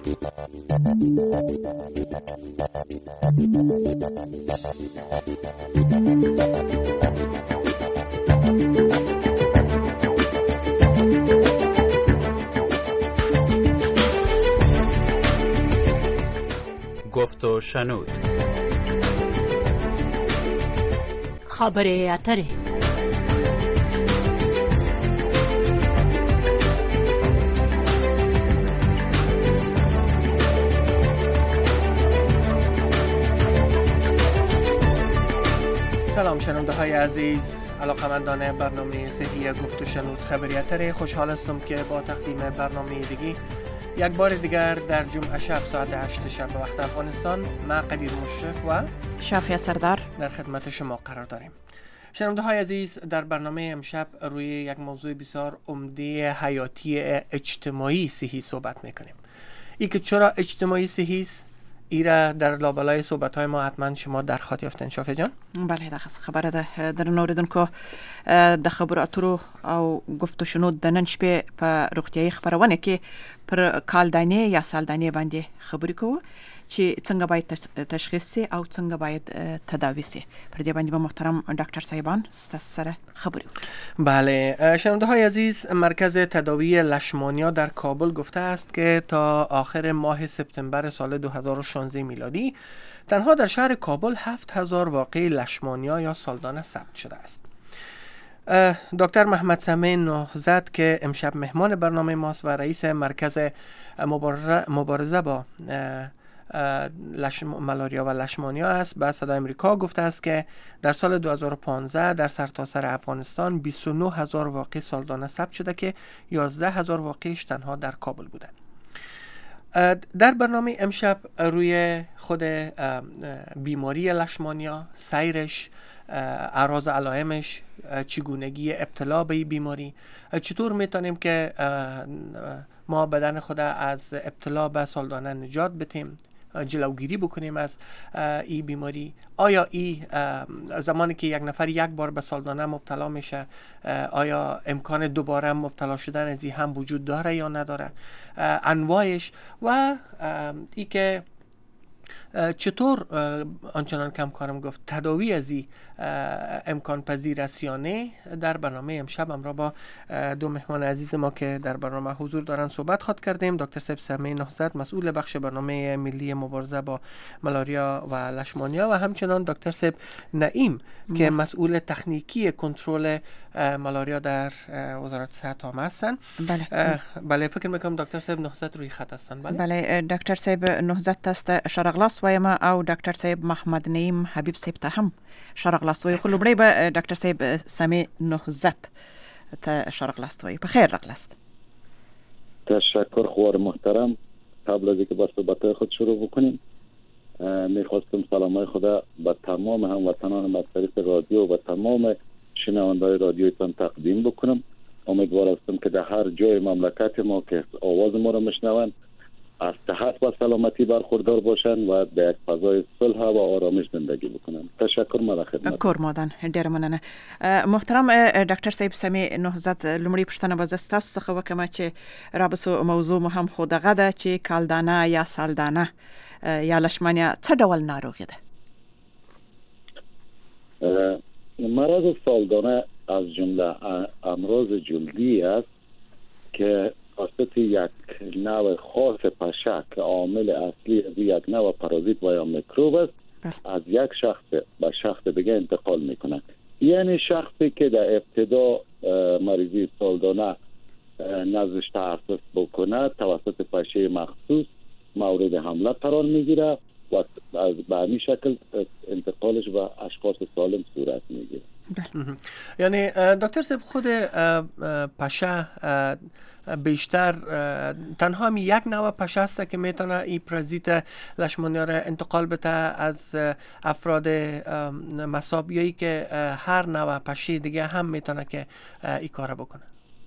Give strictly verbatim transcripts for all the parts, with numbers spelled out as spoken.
گفت و شنود. خبر اتره. سلام شنونده های عزیز، علاقمندان برنامه صحی گفت و شنود خبریاتره. خوشحال هستم که با تقدیم برنامه دیگی یک بار دیگر در جمعه شب ساعت هشت شب به وقت افغانستان ما قدیر مشرف و شافیه سردار در خدمت شما قرار داریم. شنونده های عزیز، در برنامه امشب روی یک موضوع بسیار عمده حیاتی اجتماعی صحی صحبت میکنیم. ای که چرا اجتماعی صحی است، ایرا در لابلای صحبت های ما حتما شما در خاط یافتین. شافیه جان؟ بله، دا خبره ده در نوریدونکو د خبرو اترو او گفت و شنود د نن شپې په روغتیايي خبرونه کې پر کالدانې یا سالدانې باندې خبرې کوو چې څنګه باید تشخیص سي او څنګه باید تداوی سي. پر دې باندې به محترم ډاکټر صاحبان ستاسو سره خبرې وکړي. بله شنونده های عزیز، مرکز تداوی لشمانیا در کابل گفته است که تا آخر ماه سپتامبر سال دو هزار و شانزده میلادی تنها در شهر کابل هفت هزار واقعه لشمانیا یا سالدانه ثبت شده است. دکتر محمد سمیع نهضت که امشب مهمان برنامه ماست و رئیس مرکز مبارزه, مبارزه با لشم... ملاریا و لشمانیا است، به صدای امریکا گفته است که در سال دو هزار و پانزده در سرتاسر افغانستان بیست و نه هزار واقعه سالدانه ثبت شده که یازده هزار واقعش تنها در کابل بوده. در برنامه امشب روی خود بیماری لشمانیا، سیرش، اعراض علائمش، چگونگی ابتلا به این بیماری، چطور میتونیم که ما بدن خود از ابتلا به سالدانه نجات بدیم، جلوگیری بکنیم از این بیماری. آیا این زمانی که یک نفر یک بار به سالدانه مبتلا میشه، آیا امکان دوباره مبتلا شدن از این هم وجود داره یا نداره، انواعش و ای که چطور آنچنان کم کارم گفت تداوی از این امکان پذیر است یا نه. در برنامه امشب همراه با دو مهمان عزیز ما که در برنامه حضور دارن صحبت خواهد کردیم. دکتر صاحب سمیع نهضت، مسئول بخش برنامه ملی مبارزه با ملاریا و لشمانیا، و همچنان دکتر صاحب نعیم که مسئول تکنیکی کنترل ملاریا در وزارت صحت عامه هستن. بله بله فکر میکنم دکتر صاحب نهضت روی خط هستن. بله بله دکتر صاحب نهضت است شرغلاس وایم او دکتر صاحب محمد نعیم حبیب صاحب ته هم شرغلاس وای. خو لومړی به دکتر صاحب سمیع نهضت ته شرغلاس وای. بخیر رغلاست. تشکر خوار محترم. قبل از اینکه با صحبت خود شروع بکنیم میخواستم سلامای خدا به تمام هموطنان از طریق رادیو و تمام شنونده‌های رادیوتان تقدیم بکنم. امیدوار هستم که در هر جای مملکت ما که آواز ما را میشنوند از صحت و سلامتی برخوردار باشند و در یک فضای صلح و آرامش زندگی بکنند. تشکر. ما خدمت کور مادن ډیر مننه. محترم ډاکټر صاحب سمیع نهضت، لومړی پوښتنه به زه تاسو څخه وکړم چې رابطه موضوع مو هم خو دغه ده چې کالدانه یا سالدانه یا لشمانیا څه ډول ناروغي ده؟ مرض سالدانه از جمله امراض جلدی است که توسط یک نوع خاص پشه که عامل اصلی از یک نوع پارازیت و یا میکروب است از یک شخص به شخص دیگه انتقال میکنه. یعنی شخصی که در ابتدا مریضی سالدانه نزدش تحسس بکنه توسط پشه مخصوص مورد حمله قرار میگیره و از به همین شکل انتقالش به اشخاص سالم صورت میگیره. یعنی دکتر صاحب خود پشه بیشتر تنها می یک نوع پشه است که میتونه این پرازیت لشمانیا را انتقال بده از افراد مصابیایی که هر نوع پشه دیگه هم میتونه که این کار بکنه؟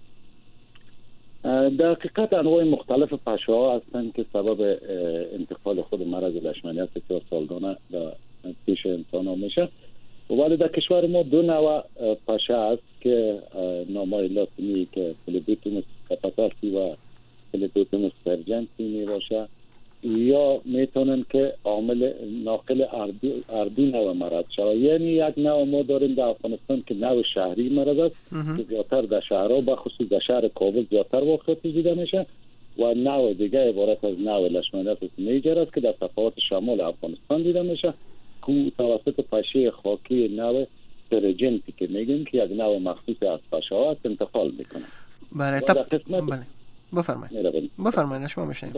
در حقیقت انواع مختلف پشه ها هستند که سبب انتقال خود مرض لشمانیا بسیار سالانه در پیش انسان ها میشه. ولی در کشور ما دو نوع پشه است که نامای لاتینی که فلیبوتوموس کاپاتاسی و فلیبوتوموس پرجنسی می باشه یا میتونن که عامل ناقل اردو اردو نوع مرض شود. یعنی یک نوع ما داریم در افغانستان که نوع شهری مرض است که زیادتر در شهرها بخصوص در شهر کابل زیادتر واقعیت دیده میشه و نوع دیگه عبارت از نوع لشمانیاسیس میجر است که در صفحات شمال افغانستان دیده میشه که توسط پشه خاکی نوع ترجنتی که میگیم که یک نوع مخصوص از پشه ها است انتقال میکنه. بله تف... بله بفرمایید بفرمایید شما میشنید.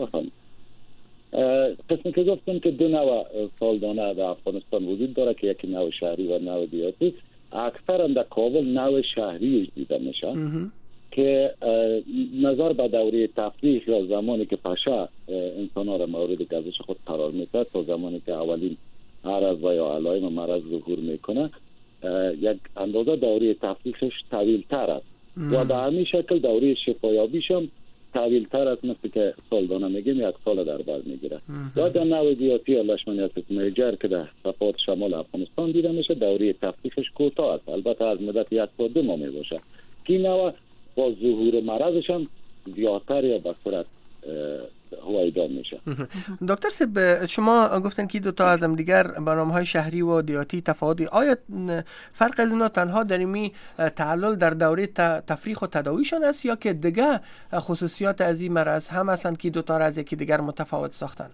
قسمی که گفتم که دو نوع سالدانه در افغانستان وجود داره که یکی نوع شهری و نوع دیاتی. اکثرا در کابل نوع شهری دیده میشه که نظر به دوره تفریح یا زمانی که پشه انسان ها را مورد گزش خود قرار میده تا زمانی که اولین عرض و یا علائم مرض ظهور میکنه یک اندازه دوره تفریحش طویل تر است و به همین شکل دوره شفایابیش هم طویل تر است، مثل که سالدانه میگیم یک سال در بر میگیره. یا در نوع دیاتی یا لشمانیاسیس میجر که در صفحات شمال افغانستان دیده میشه دوره تفریحش کوتاه است، البته از مدت یک تا دو ماه میباشه که نوع با ظهور مرضش هم زیادتر یا به صورت هوایدان میشه. دکتر صاحب شما گفتن که دو تا از هم دیگر برنامه‌های شهری و دیاتی تفاوتی، آیا فرق از اینا تنها در این تعلل در دوره تفریح و تداویشون است یا که دیگه خصوصیات از این مرض هم هستند که دو تا از یکی دیگر متفاوت ساختن؟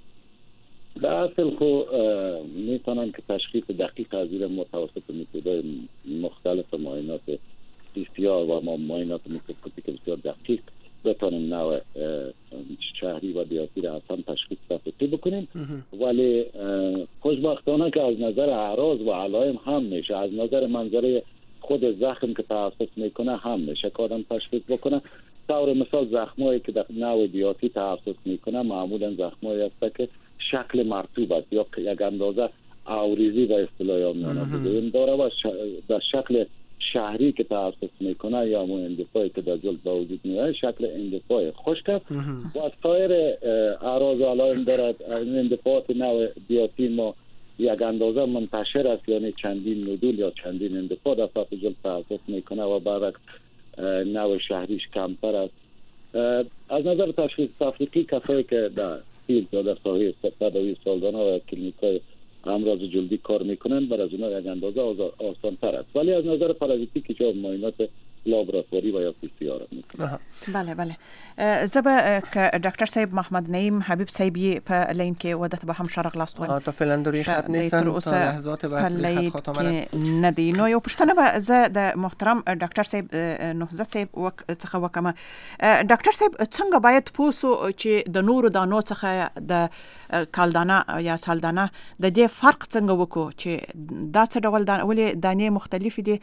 در اصل خو میتونن که تشخیص دقیق از این متوسط میتودهای مختلف معاینات سی سی آر و ما معاینات میکروسکوپیک بسیار دقیق بتونیم نوع شهری و دیاتی را هم تشخیص دقیقی بکنیم، ولی خوشبختانه که از نظر اعراض و علائم هم میشه، از نظر منظره خود زخم که تحسس میکنه هم میشه که آدم تشخیص بکنه. طور مثال زخمایی که در نوع دیاتی تحسس میکنه معمولا زخمایی هست که شکل مرطوب است یا یک اندازه اوریزی و اصطلاح آمیانه بگوییم داره و در شکل شهری که تحسس میکنه یا همون اندفاعی که در جلد با وجود میاد شکل اندفاع خشک است و از سایر اعراض و علائم دارد. اندفاعات نوع دیاتی ما یک اندازه منتشر است، یعنی چندین ندول یا چندین اندفاع در سطح جلد تحسس میکنه و برعکس نوع شهریش کمتر است. از نظر تشخیص تفریقی کسایی که در فیلد یا در ساحه تداوی سالدانه و کلینیک‌های امراض جلدی کار میکنن بر از اونا یک اندازه آسان تر است، ولی از نظر پارازیتیکی که معاینات لابراتواری و یا پی سی آر میکنن. بله بله زبا که دکتر صاحب محمد نعیم حبیب صاحبی په لین کې ودته به هم شرق لاستوال تا فعلا دوری خط نیستن تا لحظات بعد خط ختم ندی نو یو پښتنه به زه د محترم ډاکټر صاحب نهزت صاحب وک څخه وکم. ډاکټر صاحب څنګه باید پوسو چې د نورو دانو څخه د کالدانه یا سالدانه د دې فرق څنګه وکړو چې دا څه ډول دانې دانې مختلف دي،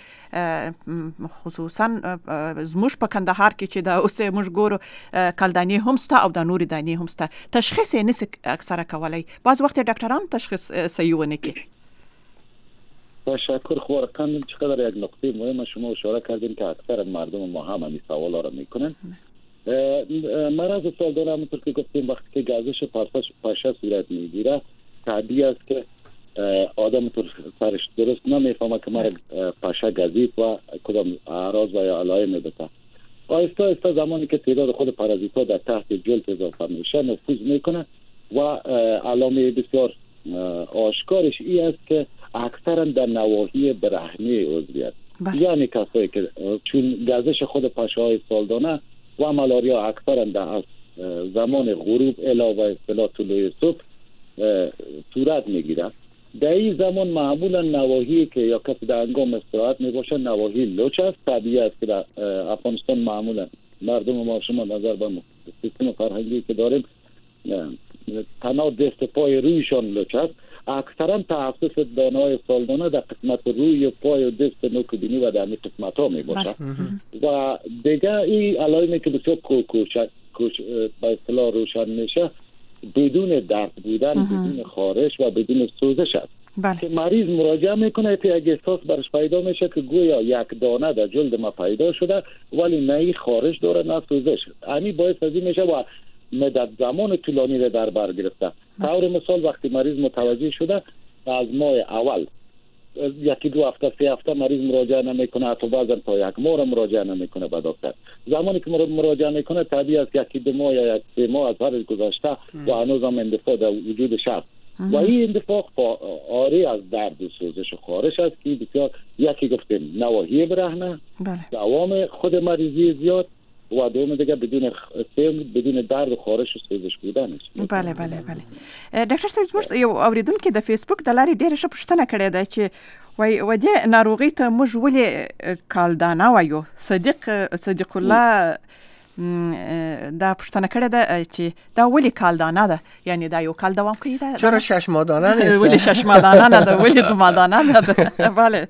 خصوصا زموږ په کندهار کې چې دا اوس موږ ګورو کالدانې هم ستا او د نورې دانې هم ستا، تشخیص یې نسي اکثره کولای، بعض وخت ډاکټران تشخیص صحیح ونه کوي. تشکر. خوارقا چقدر یک نقطه مهم شما اشاره کردین که اکثر مردم ما هم همین سوالا را میکنن. مرض سالدانه همونطور که گفتیم وقتی که گزش پشه صورت میگیره طبیعی است که آدم طور سرش درست نمیفهمه که مرا پشه گزید و کدام اعراض و یا علائم بده. آهسته آهسته زمانی که تعداد خود پارازیت ها در تحت جلد اضافه میشه نفوذ میکنه و علامه بسیار آشکارش ای است که اکثرا در نواحی برهنه عضویت، یعنی کسایی که چون گزش خود پشه های سالدانه و ملاریا اکثرا در زمان غروب علاوه اصطلاح طلوع صبح صورت میگیره، در این زمان معمولا نواحی که یا کسی در انگام استراحت میباشه نواحی لوچ است. طبیعی است که در افغانستان معمولا مردم ما شما نظر به سیستم فرهنگی که داریم تنها دست پای رویشان لوچ است. اکثرا تخصص دانه‌های سالدانه در قسمت روی پای و دست نوک بینی و در این قسمت ها میباشه و دیگه این علائمی که بسیار کوچ به اصطلاح روشن میشه بدون درد بودن، بدون خارش و بدون سوزش است. بله. که مریض مراجعه میکنه که یک احساس برش پیدا میشه که گویا یک دانه در جلد ما پیدا شده ولی نه خارش داره نه سوزش. همین باعث از این میشه و مدت زمان طولانی را در بر گرفته. طور مثال وقتی مریض متوجه شده از ماه اول یکی دو هفته سه هفته مریض مراجعه نمیکنه، حتی بعضا تا یک ماه مراجعه نمیکنه به دکتر. زمانی که مراجعه میکنه طبیعی است یکی دو ماه یا یک سه ماه از هر گذشته و هنوز هم اندفاع در وجودش هست و این اندفاع آری از درد و سوزش و خارش است که بسیار یکی گفتیم نواحی برهنه، دوام خود مریضی زیاد و دوم دیگه بدون بدون درد و خارش و سوزش بودنش. بله بله بله. ډاکټر صاحب زموږ یو اوریدونکو د فیسبوک د لارې ډېره ښه پوښتنه کړې ده چې وای و دې ناروغي ته موږ ولې کالدانه وایو. صدیق صدیق الله دا پوښتنه کړې ده چې دا ولې کالدانه ده، یعنی دا یو کال دوام کوي ده. چرا شش ماهانه نیست؟ ولې شش ماهانه نه ده، ولې دو ماهانه نه ده؟ بله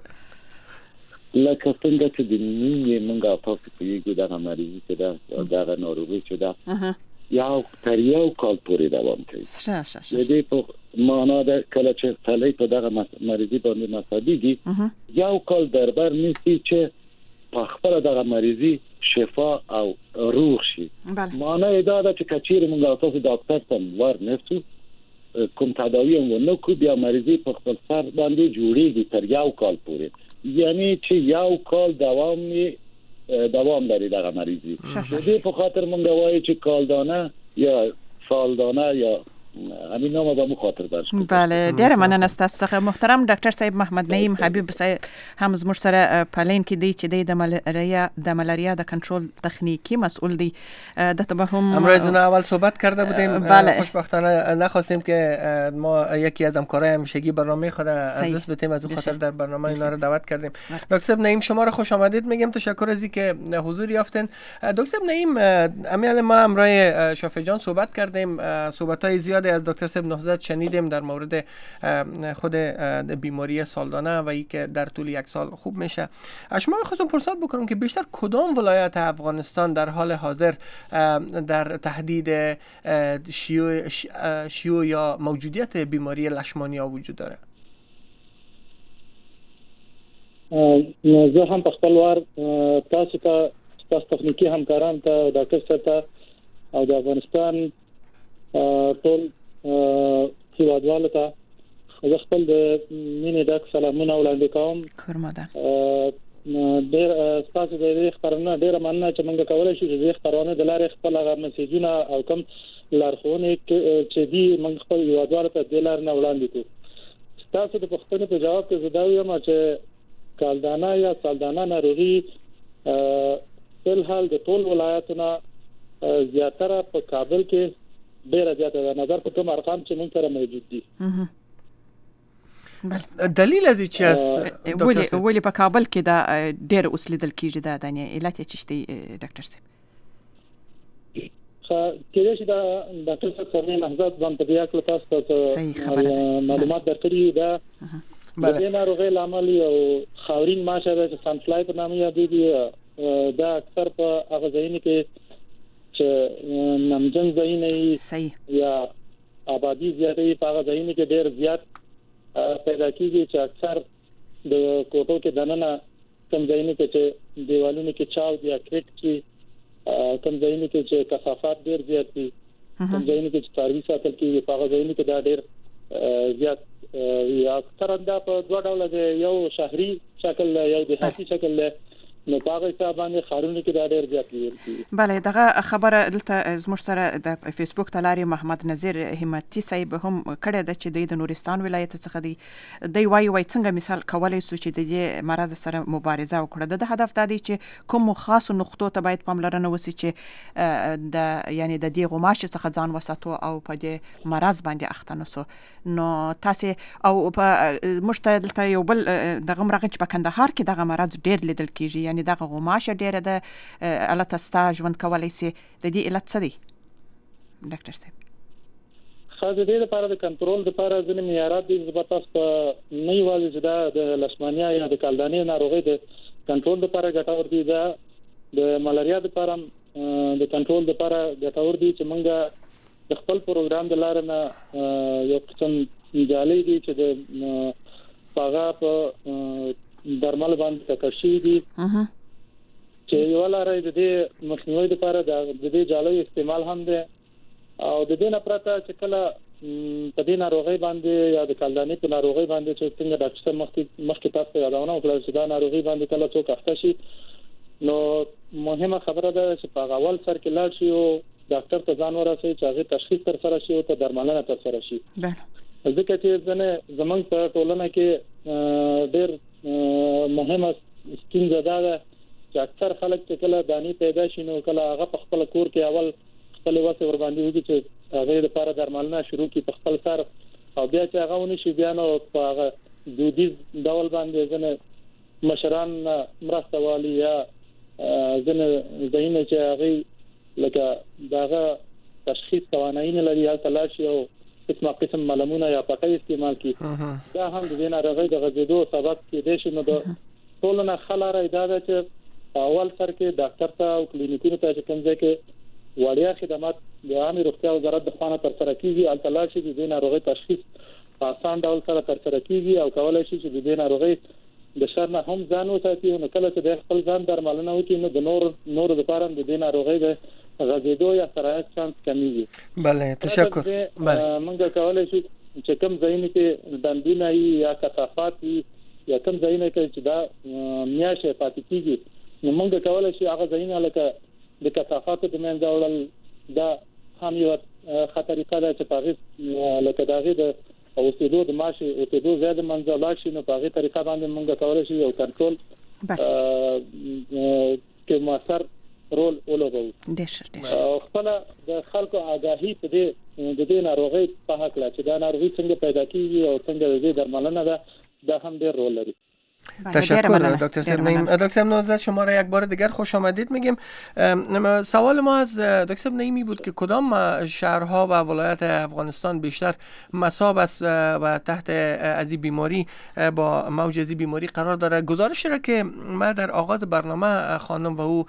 لکه څنګه چې د نیمې منګه تاسو پیږو دغه مریضي چې ده دغه ناروغي چې ده یو تر یو کال پورې دوام کوي. د دې په معنا ده کله چې سړی په دغه مریضي باندې مصابيږي یو کال دربر نیسي چې په خپل دغه مریضي شفا او روغ شي. معنا دا ده چې کچیر موږ تاسو ډاکټر ته ور نفسو کوم تداوی هم نو کو بیا مریضي په خپل سر باندې جوړیږي تر یو کال پورې، یعنی چې یو کال دوام می دوام داری دغه مریضی. د دې په خاطر مونږ وایو چې کالدانه یا سالدانه یا همین نام به مخاطر درش کوي. بله ډیره مننه ستاسو څخه محترم ډاکټر صاحب محمد نعیم حبیب صاحب هم زموږ سره پالین کې دی چې د ملاریا د ملاریا د کنترل تخنیکی مسئول دی. د ته هم امروز نه اول صحبت کرده بودیم. بله. خوشبختانه نخواستیم که ما یکی از همکارای همیشگی برنامه خود از دست بدیم، از اون خاطر در برنامه اینا رو دعوت کردیم. دکتر صاحب نعیم شما رو خوش آمدید میگم، تشکر از اینکه حضور یافتین. دکتر صاحب نعیم امیال ما همراه شافعی جان صحبت کردیم، صحبت‌های زیادی از دکتر صاحب نهضت شنیدیم در مورد خود بیماری سالدانه و ای که در طول یک سال خوب میشه. از شما می‌خواستم پرسش بکنم که بیشتر کدام ولایت افغانستان در حال حاضر در تهدید شیوع شیوع یا موجودیت بیماری لشمانیا وجود داره؟ زه هم په خپل وار تاسو ته تاسو تخنیکی همکاران ته ډاکټر صاحب او د افغانستان ټول هیوادوالو ته زه خپل د مینې ډک سلامونه وړاندې کوم. خرماده ډېر تاسو د دې خبرونه ډېر مننه چې موږ کولای شو چې دې خبرونه د لارې خپل هغه میسجونه او کوم لارښوونې چې دي موږ خپل هیوادوالو ته د لار نه وړاندې کوو. تاسو د پوښتنې په جواب کې زه دا وایم چې کالدانه یا سالدانه ناروغي فلحال د ټول ولایتونو زیاتره په کابل کې ډېر زیاته ده، نظر په کوم ارقام چې موږ سره موجود دي. دلیل از چی است ولی ولی په کابل کې دا ډېر اوس لیدل کیږي دا د علت چې شته ډاکټر صاحب؟ خا کله چې دا ډاکټر صاحب سره نهضت باندې په یو کله تاسو ته معلومات درکړي دا بله د ناروغي لامل یو خاورین ماشه ده چې سانفلای په نامه یادېږي. دا اکثر په هغه ځایونو کې چې نمجن ځایونه یا آبادی زیاتې په هغه ځایونو کې ډېر زیات پیدا کیږي چې اکثر د کوټو کې دننه کم ځایونه کې چې دیوالونو کې چاو یا کریک چې کم ځایونه کې چې کثافات ډېر زیات دي، کم ځایونه کې چې څاروي ساتل کیږي په هغه ځایونو کې دا ډېر زیات یا اکثر دا په دوه ډوله دی، یو شهري شکل یو دیهاتي شکل نو پاغه حساب باندې خارونه کې دا ډېر زیات دي. بله دغه خبره دلته زموږ سره د فیسبوک تلاري محمد نذیر همتی صاحب هم کړه د چې د نورستان ولایت څخه دی. دی وایي وای څنګه مثال کولای سو چې د دې مرض سره مبارزه وکړه. د هدف دا دی چې کوم خاص نقطو ته باید پاملرنه وسی چې د یعنی د دې غماش څخه ځان وساتو او په دې مرض باندې اخته نسو. نو تاسو او په مشتدلته یو بل دغه مرغه چې په کندهار کې دغه مرض ډېر لیدل کیږي، یعنی دغه غماشه ډیره ده الته ستا ژوند کولای سي. د دې علت څه دی ډاکټر صاحب؟ خاص دې لپاره د کنټرول لپاره ځینې معیارات دي چې تاسو په نه یوازې چې د لشمانیا یا د کالدانې ناروغي د کنټرول لپاره ګټور دي، دا د ملاریا لپاره د کنټرول لپاره ګټور دي چې موږ د خپل پروګرام د لارې نه یو قسم جالي دي چې د هغه په درمل باندې تکشي دي چې یو لاره د دې مخنیوي لپاره د دې جالي استعمال هم ده او د دې نه پرته چې کله په دې ناروغي باندې یا د کلدانې په ناروغي باندې چې څنګه ډاکټر مخکې مخکې تاسو یادونه وکړه چې دا ناروغي باندې کله څوک اخته شي نو مهمه خبره ده چې په اول سر کې لاړ شي او ډاکټر ته ځان ورسوي چې هغه تشخیص تر سره شي او ته درملنه تر سره شي. ځکه چې ځنه زمونږ په ټولنه کې ډېر مهمه ستونزه ده چې اکثر خلک چې کله دانی پیدا شي نو کله هغه په خپل کور کې اول خپل واسه ور باندې وږي چې هغه لپاره درملنه شروع کی په خپل سر او بیا چې هغه ونی شي بیا نو په هغه دودیز ډول باندې ځنه مشران مرسته والی یا ځنه زینه چې هغه لکه داغه تشخیص قوانین لري یا تلاشي او قسمه قسم ملمونه یا پټي استعمال کی دا هم د دینه راغی د غزیدو سبب کې د شنو د ټولنه خلاره اجازه چې اول سر کې ډاکټر ته او کلینیکونو ته چې کوم ځای کې وړیا خدمات د عامه روغتیا وزارت د خانه تر سره کیږي او تلاشي د دې ناروغي تشخیص په آسان ډول سره تر سره کیږي او کولای شي چې د دې ناروغي د شر نه هم ځان وساتي نو کله چې د خپل ځان درملنه وکړي نو د نور نور لپاره د دې ناروغي د غزیدو یا سرایت چانس کمیږي. بله تشکر. بله موږ کولای شي چې کوم ځای کې دندونه یا کثافات یا کوم ځای کې چې دا میاشه پاتې کیږي نو موږ کولای شي هغه ځای نه لکه د کثافاتو د منځ وړل دا هم یو خطرې ده چې پاغه لکه داغه د اوسېدو د ماشه اوسېدو زیاده منځ لا شي نو پاغه طریقه باندې موږ کولای شي یو کنټرول کې موثر رول ولوبو. ډېر خپل د خلکو آگاهی په دې د دې ناروغي په حق لا چې دا ناروغي څنګه پیدا کیږي او څنګه د درملنه ده دا هم ډېر رول لري. تشکر دکتر صاحب نعیم. دکتر صاحب نوزاد شما را یک بار دیگر خوش آمدید میگیم. سوال ما از دکتر صاحب نعیمی بود که کدام شهرها و ولایت افغانستان بیشتر مصاب است و تحت از این بیماری با موج از این بیماری قرار داره. گزارشی را که ما در آغاز برنامه خواندم و او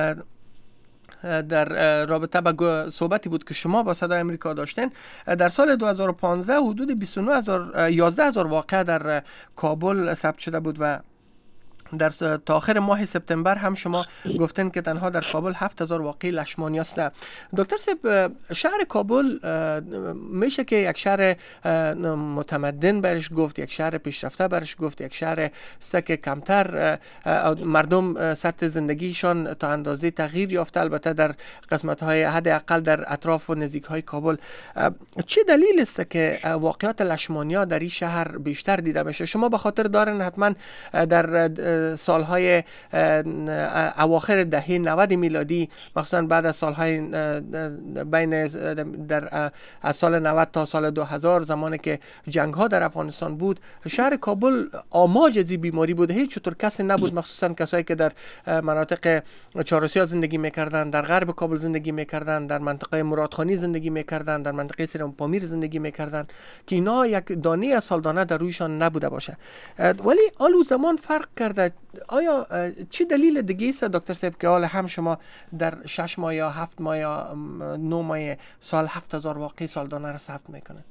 در رابطه با صحبتی بود که شما با صدای امریکا داشتین در سال دو هزار و پانزده حدود بیست و نه هزار یازده هزار واقعه در کابل ثبت شده بود و در تا آخر ماه سپتامبر هم شما گفتن که تنها در کابل هفت هزار واقعه لشمانیا است. دکتر صاحب شهر کابل میشه که یک شهر متمدن برش گفت، یک شهر پیشرفته برش گفت، یک شهر است که کمتر مردم سطح زندگیشان تا اندازه تغییر یافته، البته در قسمت های حداقل در اطراف و نزدیک های کابل. چه دلیل است که واقعات لشمانیا در این شهر بیشتر دیده میشه؟ شما به خاطر دارن حتما در سالهای اواخر دهه نود میلادی مخصوصا بعد از سالهای بین در از سال نود تا سال دو هزار زمانی که جنگ ها در افغانستان بود شهر کابل آماج از این بیماری بود. هیچ چطور کسی نبود مخصوصا کسایی که در مناطق چهارسیا زندگی میکردن، در غرب کابل زندگی میکردن، در منطقه مرادخانی زندگی میکردن، در منطقه سیرم پامیر زندگی میکردن که اینا یک دانه از سالدانه در رویشان نبوده باشه. ولی آلو زمان فرق کرده. آیا چی دلیل دیگه است دکتر صاحب که حالا هم شما در شش ماه یا هفت ماه یا نه ماه سال هفت هزار واقعی سالدانه را ثبت میکنند؟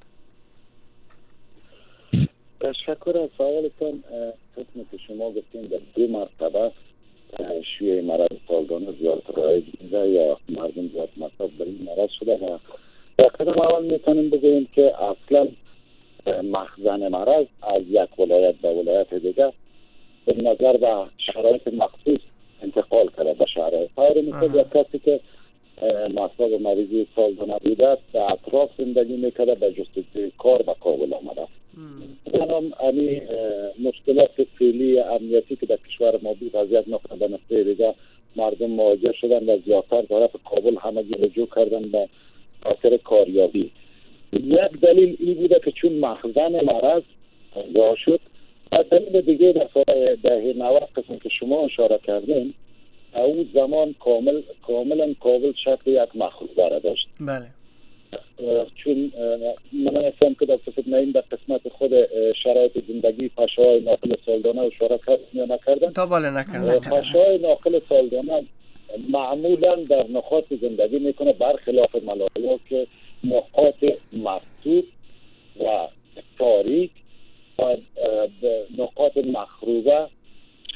تشکر از سوالتان. قسمی که شما گفتین در دو مرتبه شیوع مرض سالدانه زیاد رایج میده یا مردم زیاد مصاب در این مرض شده و در قدم اول میتونیم بگوییم که اصلا مخزن مرض از یک ولایت به ولایت دیگه به نظر و شرایط مخصوص انتقال کرده به شهرهای خیر. مثل یک کسی که مصاب مریضی سالدانه بوده به اطراف زندگی میکرده به جستجوی کار به کابل آمده. بنام امی مشکلات فعلی امنیتی که در کشور ما بود از یک نقطه به نقطه دیگه مردم مواجه شدن و زیادتر طرف کابل همگی رجوع کردن به خاطر کاریابی. یک دلیل این بوده که چون مخزن مرض پیدا شد. از دلیل دیگه در سال دهه نود قسم که شما اشاره کردین اون زمان کامل کاملا کابل شکل یک مخروبه را داشت. بله. چون من هستم که دکتر صاحب نعیم در قسمت خود شرایط زندگی پاشای ناقل سالدانه اشاره کردن یا نکردن؟ تا بله نکردن. پاشای ناقل سالدانه معمولا در نقاط زندگی میکنه برخلاف ملالا که نقاط مرطوب و تاریک و نقاط مخروبه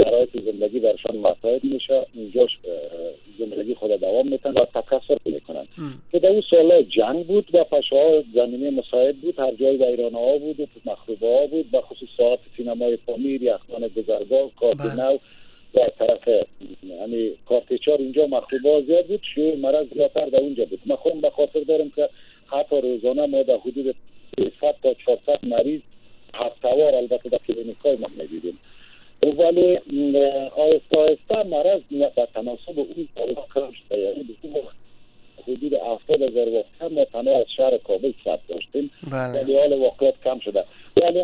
شرایط زندگی برشان مساعد میشه، اینجا زندگی خود دوام میتن و تکثر میکنن. که در اون سال جنگ بود و پشه‌ها زمینه مساعد بود، هر جای در ایران ها بود و مخروبه ها بود، و خصوص ساعت سینمای پامیر، یخمان گذرگاه، کارت نو و طرف یعنی کارتچار اینجا مخروبه ها زیاد بود. شیوع مرض زیادتر در اونجا بود. من خودم به خاطر دارم که حتی روزانه ما در حدود صد تا چهارصد مریض هفته‌وار البته در کلینیک‌های ما می‌دیدیم. ولی آهسته آهسته مرض به تناسب اون کم شده، یعنی حدود هفتاد هزار واقعا ما تنها از شهر کابل ثبت داشتیم، ولی حال واقعیت کم شده. ولی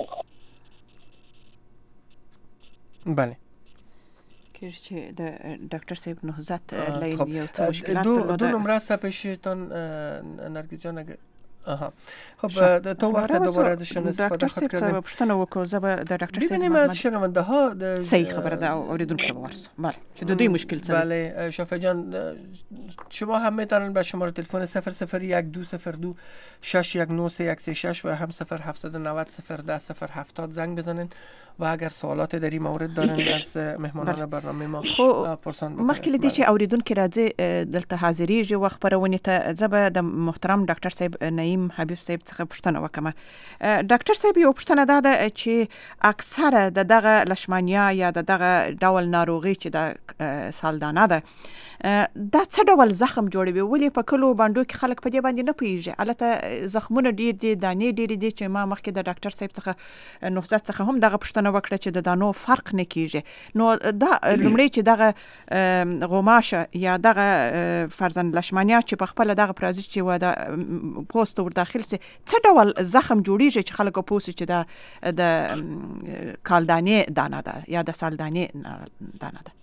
بله که دکتر صاحب نهضت لین یو څه مشکلات دو دو نمره است پیشتان نرگس جان. اگه آها خب تو وقت دوباره ازشون استفاده خود کردیم. دکتر صاحب پوښتنه وکړو زه به د ډاکټر صاحب ببینیم از شنونده ها صحیح خبره ده اوریدونکو ته ورسو. بله چې د دې مشکل څه. بله شافعی جان شما هم میتونن به شماره تلفن صفر صفر یک دو صفر دو شش یک نه سه یک سه شش و هم صفر هفت نه صفر صفر ده صفر هفتاد زنگ بزنین و اگر سوالات در این مورد دارن از مهمانان برنامه ما پرسان بکنید. مخکې دې چې اوریدونکو راځي دلته حاضرېږي و خبرونه ته زه به د محترم ډاکټر صاحب نعیم حبیب صاحب څخه پوښتنه وکم. ډاکټر صاحب یو پوښتنه ده چې اکثره د دغه لشمانیا یا د دغه ډول ناروغي چې د سالدانه ده دا څه ډول زخم جوړوي؟ ولې په کلو باندې کې خلک په دې باندې نه پیږي؟ البته زخمونه ډېر دي، دانې ډېرې دي چې ما مخکې د ډاکټر صاحب څخه نهضت څخه هم دغه پوښتنه وکړه چې د دانو فرق نه کیږي. نو دا لومړی چې دغه غوماشه یا دغه فرزن لشمانیا چې په خپل دغه پرازیت چې و د پوست ور داخل سي څه ډول زخم جوړیږي چې خلک په پوست چې د د کالدانې دانه ده یا د سالدانې دانه ده؟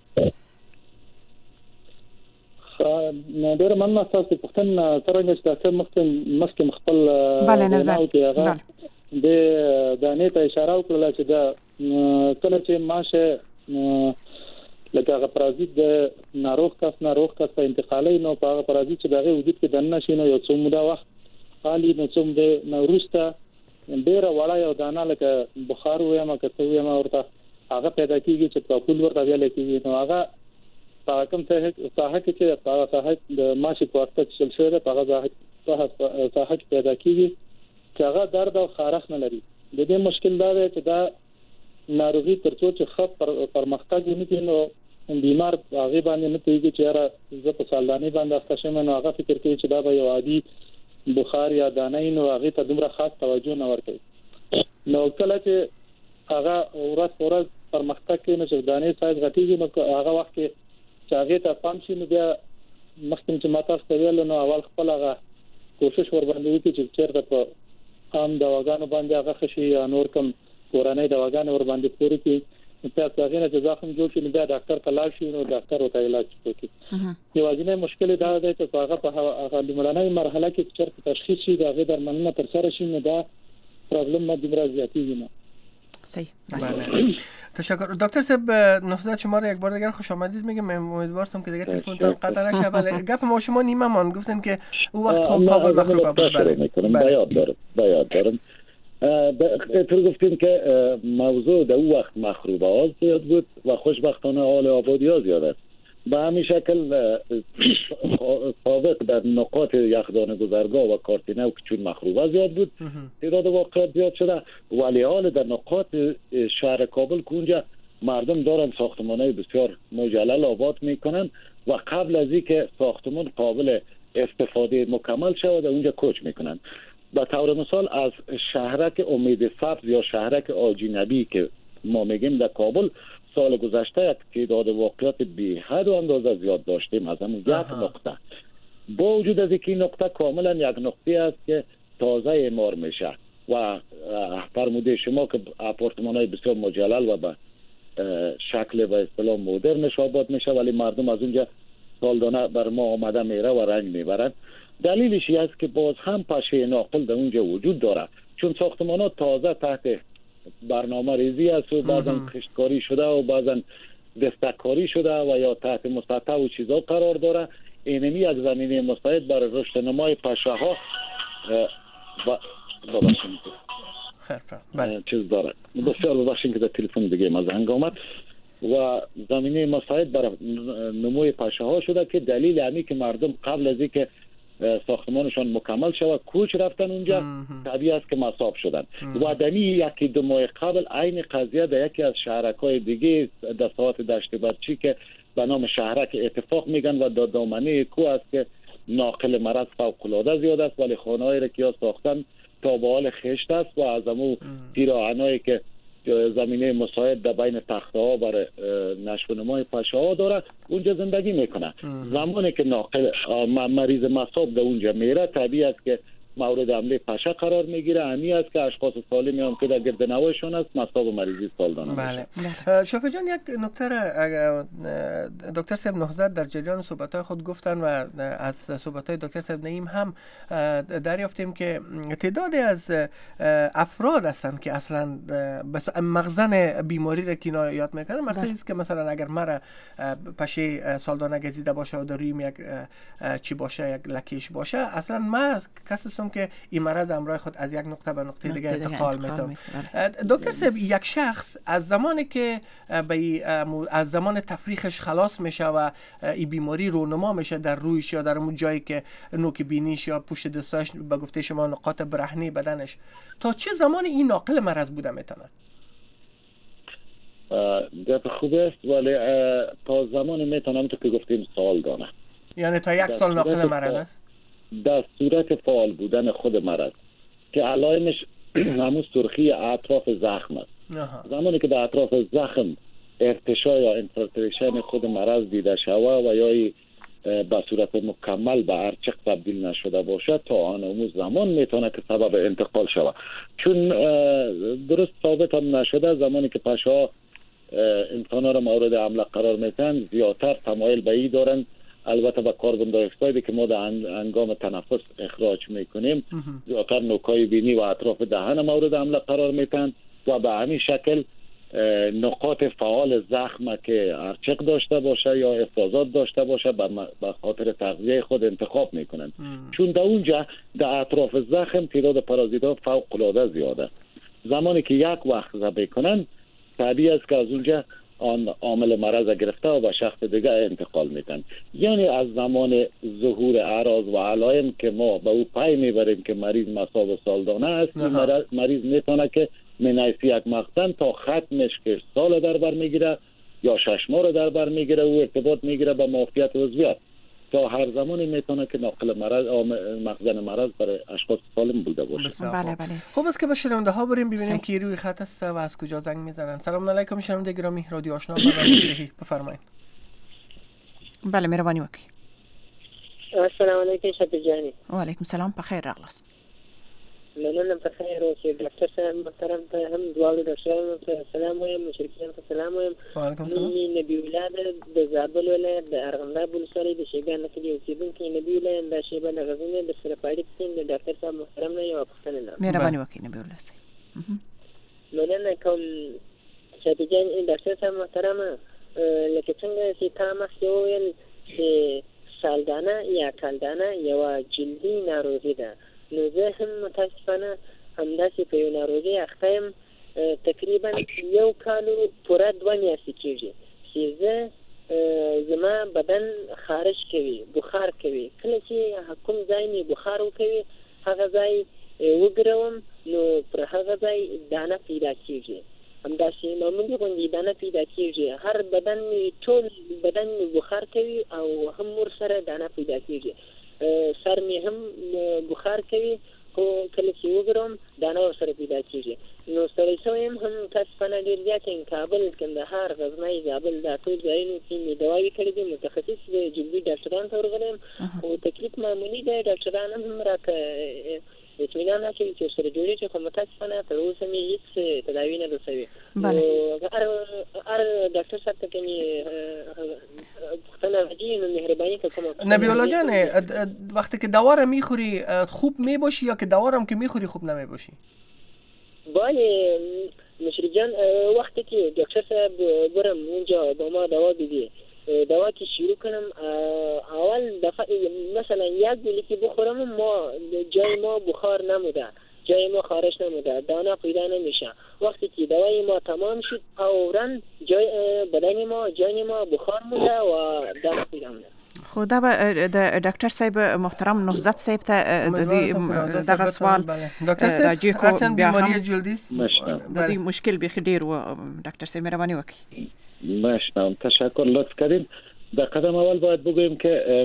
نه ډېر مننه تاسو پوښتنه څنګه چې تاسو مخکې مخکې خپل بله نظر بله د دانې ته اشاره وکړه چې دا کله چې ماشه لکه هغه پرازیت د ناروغ کس ناروغ کس ته انتقالي نو په هغه پرازیت چې دغه وجود کې دننه شي نو یو څو موده وخت حالي نو څوم د نوروسته ډېر وړا یو دانه لکه بخار وایم که څه وایم ورته هغه پیدا کیږي چې په پول ورته ویل کیږي. نو هغه په کوم ته ساحه کې چې په ساحه د ماشي په واسطه چې شلشه په هغه ساحه کې پیدا کیږي چې هغه درد او خارښ نه لري. د دې مشکل دا دی چې دا ناروغي ترڅو چې خپ پر پرمختګ نه کوي نو بیمار هغه باندې نه پیږي چې را زه په سالدانې باندې اخته شم نو هغه فکر کوي چې دا به یو عادي بخار یا دانه نو هغه ته دومره خاص توجه نه ورکوي. نو کله چې هغه ورځ ورځ پرمختګ کوي نو چې دانې سایز غټیږي نو هغه وخت کې چې هغه ته پام شي نو بیا مخکې چې ماته ستویل نو اول خپل هغه کوشش ور باندې وکړي چې چیرته په عام دواګانو باندې هغه خشي یا نور کوم کورنۍ دواګانو ور باندې پوری کی په هغه نه چې زخم جوړ شي نو بیا ډاکټر ته لاړ شي نو ډاکټر ورته علاج کوي. یو ځینې مشکل دا ده چې هغه په هغه لومړنۍ مرحله کې چې تشخیص شي دا غي درملنه تر سره شي نو دا پرابلم ما دیمرا زیاتیږي نه. صحیح. بله تشکر دکتر صاحب. نهضت شما رو یک بار دیگر خوش آمدید میگم. امیدوارم که دیگه تلفنتون قطع نشه. بله گپ ما شما نیمه مان گفتن که او وقت خوب کابل مخروبه بود. بله یاد دارم یاد دارم تو گفتین که موضوع در اون وقت مخروبه ها زیاد بود و خوشبختانه حال آبادی ها زیاد است. به همین شکل سابق در نقاط یخدان گذرگاه و کارتینو که چون مخروبه زیاد بود تعداد واقعات زیاد شده، ولی حال در نقاط شهر کابل که اونجا مردم دارن ساختمانهای بسیار مجلل آباد میکنن و قبل از اینکه ساختمان قابل استفاده مکمل شود اونجا کوچ میکنن. به طور مثال از شهرک امید سبز یا شهرک آجی نبی که ما میگیم در کابل سال گذشته یک تعداد واقعات بی حد و اندازه زیاد داشتیم از همون یک نقطه. با وجود از اینکه این نقطه کاملا یک نقطه است که تازه اعمار میشه و فرموده شما که آپارتمان‌های بسیار مجلل و به شکل و اصطلاح مدرنش آباد میشه، ولی مردم از اونجا سالانه بر ما آمده میره و رنگ میبرن. دلیلش این است که باز هم پشه ناقل در اونجا وجود داره، چون ساختمان‌ها تازه تحت برنامه ریزی است و بعضا خشتکاری شده و بعضا دستکاری شده و یا تحت مسطح و چیزا قرار داره. اینمی یک زمینه مساعد برای رشد نمای پشه ها و خیرفرد بله چیز داره. بسیار ببخشید که در تلفن دیگه ما زنگ آمد. و زمینه مساعد برای نموی پشه ها شده که دلیل همی که مردم قبل از اینکه ساختمانشان مکمل شود کوچ رفتن اونجا طبیعی است که مصاب شدن و دمی یکی دو ماه قبل عین قضیه در یکی از شهرک‌های دیگه دستات دشت برچی که به نام شهرک اتفاق میگن و دامنه کو است که ناقل مرض فوق‌العاده زیاد است ولی خانه‌ای را که ساختن تا به حال خشت است و از امو پیراهنایی که زمینه مساعد در بین تخته ها برای نشو و نمای پشه ها داره اونجا زندگی میکنه. زمانی که ناقل مریض مصاب در اونجا میره طبیعی است که مورد حمله پشه قرار میگیره. همی است که اشخاص سالمی هم که در گردنوایشان است مصاب مریضی سالدانه بله. شفیع جان یک نکته را دکتر صاحب نهضت در جریان صحبت‌های خود گفتن و از صحبت‌های دکتر صاحب نعیم هم دریافتیم که تعدادی از افراد هستند که اصلا مخزن بیماری را که اینا یاد میکنن مثلا است که مثلا اگر مرا پشه سالدانه گزیده باشه و در رویم یک چی باشه یک لکیش باشه اصلا ما کسی که این مرض همراه خود از یک نقطه به نقطه دیگه انتقال میتونه. دکتر صاحب یک شخص از زمانی که به از زمان تفریخش خلاص میشه و این بیماری رونما میشه در رویش یا در اون جایی که نوک بینیش یا پشت دستاش به گفته شما نقاط برهنه بدنش تا چه زمان این ناقل مرض بوده میتونه؟ گپ خوب است ولی تا زمان میتونم تو که گفتیم سال دانه یعنی تا یک سال ناقل مرض است؟ در صورت فعال بودن خود مرض که علائمش همون سرخی اطراف زخم است. زمانی که در اطراف زخم ارتشا یا انفلتریشن خود مرض دیده شود و یا به صورت مکمل به ارچق تبدیل نشده باشه تا آن اون زمان میتونه که سبب انتقال شود. چون درست ثابت هم نشده زمانی که پشه ها انسان ها را مورد حمله قرار میتن زیادتر تمایل به این دارن البته با کربن دی اکساید که ما در هنگام تنفس اخراج میکنیم زیادتر نوکای بینی و اطراف دهن مورد حمله قرار میتن و به همین شکل نقاط فعال زخم که ارچق داشته باشه یا افرازات داشته باشه به خاطر تغذیه خود انتخاب میکنن. چون در اونجا در اطراف زخم تعداد پارازیت ها فوق العاده زیاده. زمانی که یک وقت ذبح کنن طبیعی است که از اونجا آن عامل مرض گرفته و به شخص دیگه انتقال میدن. یعنی از زمان ظهور اعراض و علائم که ما به او پی میبریم که مریض مصاب سالدانه است مریض, مریض میتونه که من یک مقطن تا ختمش که سال در بر میگیره یا شش ماه در بر میگیره و ارتباط میگیره با معافیت عضویت تا هر زمانی میتونه که ناقل مرض مخزن مرض برای اشخاص سالم بوده باشه. بله بله. خب است که به شنونده ها بریم ببینیم که روی خط است و از کجا زنگ میزنن. سلام علیکم شنونده گرامی رادیو آشنا برنامه صحیح بفرمایید. بله مهربانی وکیل. السلام علیکم شفیع جانی. و علیکم السلام بخیر راغلاست. مننه بخیر اوسئ ډاکټر صاحب محترم ته هم دواړو ډاکټرانو ته سلام وایم مشرکینو ته سلام وایم. وعلیکم سلام. نبی ولاد د زابل ولایت د ارغنداب ولسوالۍ د شیګان کلي اوسېدونکی نبی ولایت د شیبه د غزنی د سرپاړي سیند د ډاکټر صاحب محترم نه یو پوښتنه لرم. مهرباني وکړئ نبی ولایت صاحب. مننه کوم شفیع جان ډاکټر صاحب محترم لکه څنګه چې تا مخکې وویل چې سالدانه یا کالدانه یوه جلدي ناروغي ده نو زه هم متاسفانه همداسې په یو ناروغي اخته یم تقریبا یو کالو پوره دوه میاشتې کېږي چې زه زما بدن خارش کوي بخار کوي کله چې کوم ځای مې بخار وکوي هغه ځای وګروم نو پر هغه ځای دانه پیدا کېږي همداسې معمولي غوندې دانه پیدا کېږي هر بدن مې ټول بدن مې بخار کوي او هم ورسره دانه پیدا کېږي سر مې هم بخار کوي خو کله چې وګرم دانه ورسره پیدا کېږي نو ستړی شوی یم هم متاسفانه ډېر زیات یم کابل کندهار غزنی زابل دا ټول ځایونو کې مې دواوې کړې دي متخصص جلدي ډاکټرانو ته ورغلی یم خو تکلیف معمولي دی ډاکټران هم راته اطمینان راکوي چې ورسره جوړېږي خو متاسفانه تر اوسه مې هېڅ تداوي نه ده شوې هر ډاکټر صاحب ته که مې پوښتنه راځي نو مهرباني که کومه نبی الله جان وقتی که دوا را میخوری خوب میباشی یا که دوا را هم که میخوری خوب نمیباشی؟ بله مشرف جان وقتی که دکتر صاحب برم اونجا با ما دوا بدی دوا که شروع کنم اول دفعه مثلا یک گلی که بخورم ما جای ما بخار نموده جای ما خارج نموده، دانه پیدا نمیشه. وقتی که دوای ما تمام شد فوراً جای بدن ما جای ما بخار موده و دانه پیدا موده. خدا به دکتر صاحب محترم نهضت صاحب ته دغه سوال راجع کو بیماری جلدی است د دې مشکل به ډیر و دکتر صاحب مهرباني وکړئ. مشنم تشکر لطف کردین. در قدم اول باید بگوییم که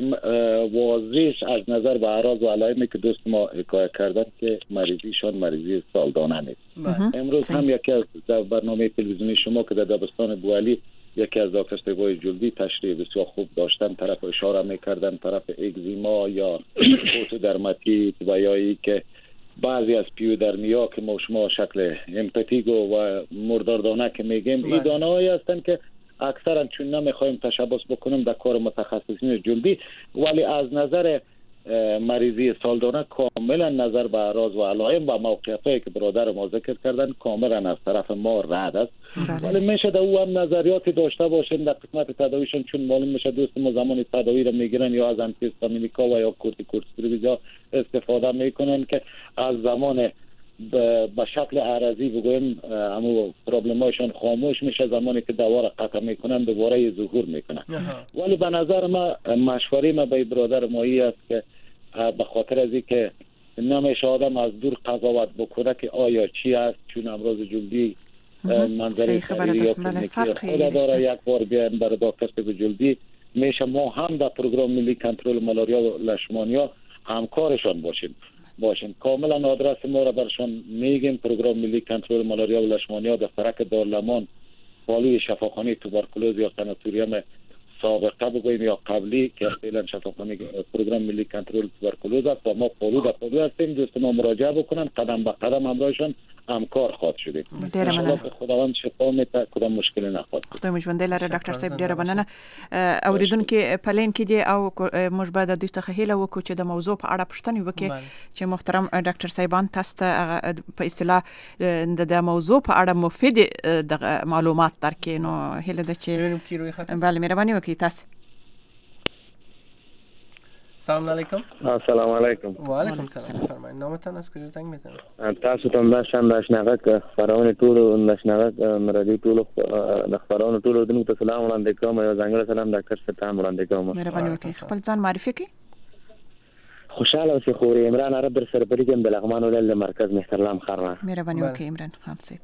واضح از نظر به اعراض و علائمی که دوست ما حکایت کردن که مریضیشان مریضی سالدانه نیست. امروز هم یکی از در برنامه تلویزیونی شما که در دبستان بوالی یکی از داکترهای جلدی تشریح بسیار خوب داشتن، طرف اشاره میکردن طرف اگزیما یا فوتودرماتیت و یا ای که بعضی از پیودرمیا که ما شما شکل امپتیگو و مرداردانه که میگیم این دانه هایی هستن که اکثرا چون نمیخوایم تشبث بکنیم در کار متخصصین جلدی، ولی از نظر مریضی سالدانه کاملا نظر به اعراض و علائم و موقعیتایی که برادر ما ذکر کردن کاملا از طرف ما رد است. ولی میشه در او هم نظریاتی داشته باشیم در قسمت تداویشون، چون معلوم میشه دوست ما زمان تداوی رو میگیرن یا از آنتی‌هیستامینیکا و یا کورتیکوستروئیدها استفاده میکنن که از زمان به شکل عرضی بگویم همو پرابلمایشون خاموش میشه، زمانی که دوا را قطع میکنن دوباره ظهور میکنن. ولی به نظر ما مشوره ما به برادر مایی است که به خاطر از اینکه نمیشه آدم از دور قضاوت بکنه که آیا چی است، چون امراض جلدی منظره سریری یا کلینیکی خود داره، یک بار بیاین برای دکتر جلدی میشه ما هم در پروگرام ملی کنترل مالاریا و لشمانیا همکارشان باشیم باشیم کاملا آدرس ما را برشان میگیم. پروگرام ملی کنترل مالاریا و لشمانیا در سرک دارالمان بالوی شفاخانه توبرکولوز یا ساناتوریوم سابقه بگوییم یا قبلی که فعلا شفاخانه پروگرام ملی کنترل توبرکولوز است و ما پالو در پالو هستیم. دوست ما مراجعه بکنن، قدم به قدم همراهشان همکار خواهد شدیم. انشاءالله که خداوند شفا میده، کدام مشکلی نخواهد. خدای مو ژوندی لره ډاکټر صاحب ډیره مننه. اوریدونکو پلین کې دي او موږ به د دوی څخه هیله وکړو چې د موضوع په اړه پوښتنې وکړي چې محترم ډاکټر صاحبان تاسو ته په اصطلاح د موضوع په اړه مفید د معلومات درکې. نو هیله ده چې بله مهرباني وکړئ تاسو. سلام علیکم. السلام علیکم. و علیکم سلام. فرمایید نامتان از کجا زنگ میزنید؟ تاسو ته دا شان داشناغه که خبرونه ټول داشناغه مرادي ټول د خبرونه ټول دنو ته سلام وړاندې کوم او ځانګړی سلام ډاکټر ستام وړاندې کوم. مهرباني وکړئ خپل ځان معرفي کړئ. خوشاله اوسئ. خو عمران عرب در سره پرې کوم د لغمان ولل مرکز محترم خرنا. مهرباني وکړئ عمران خان صاحب.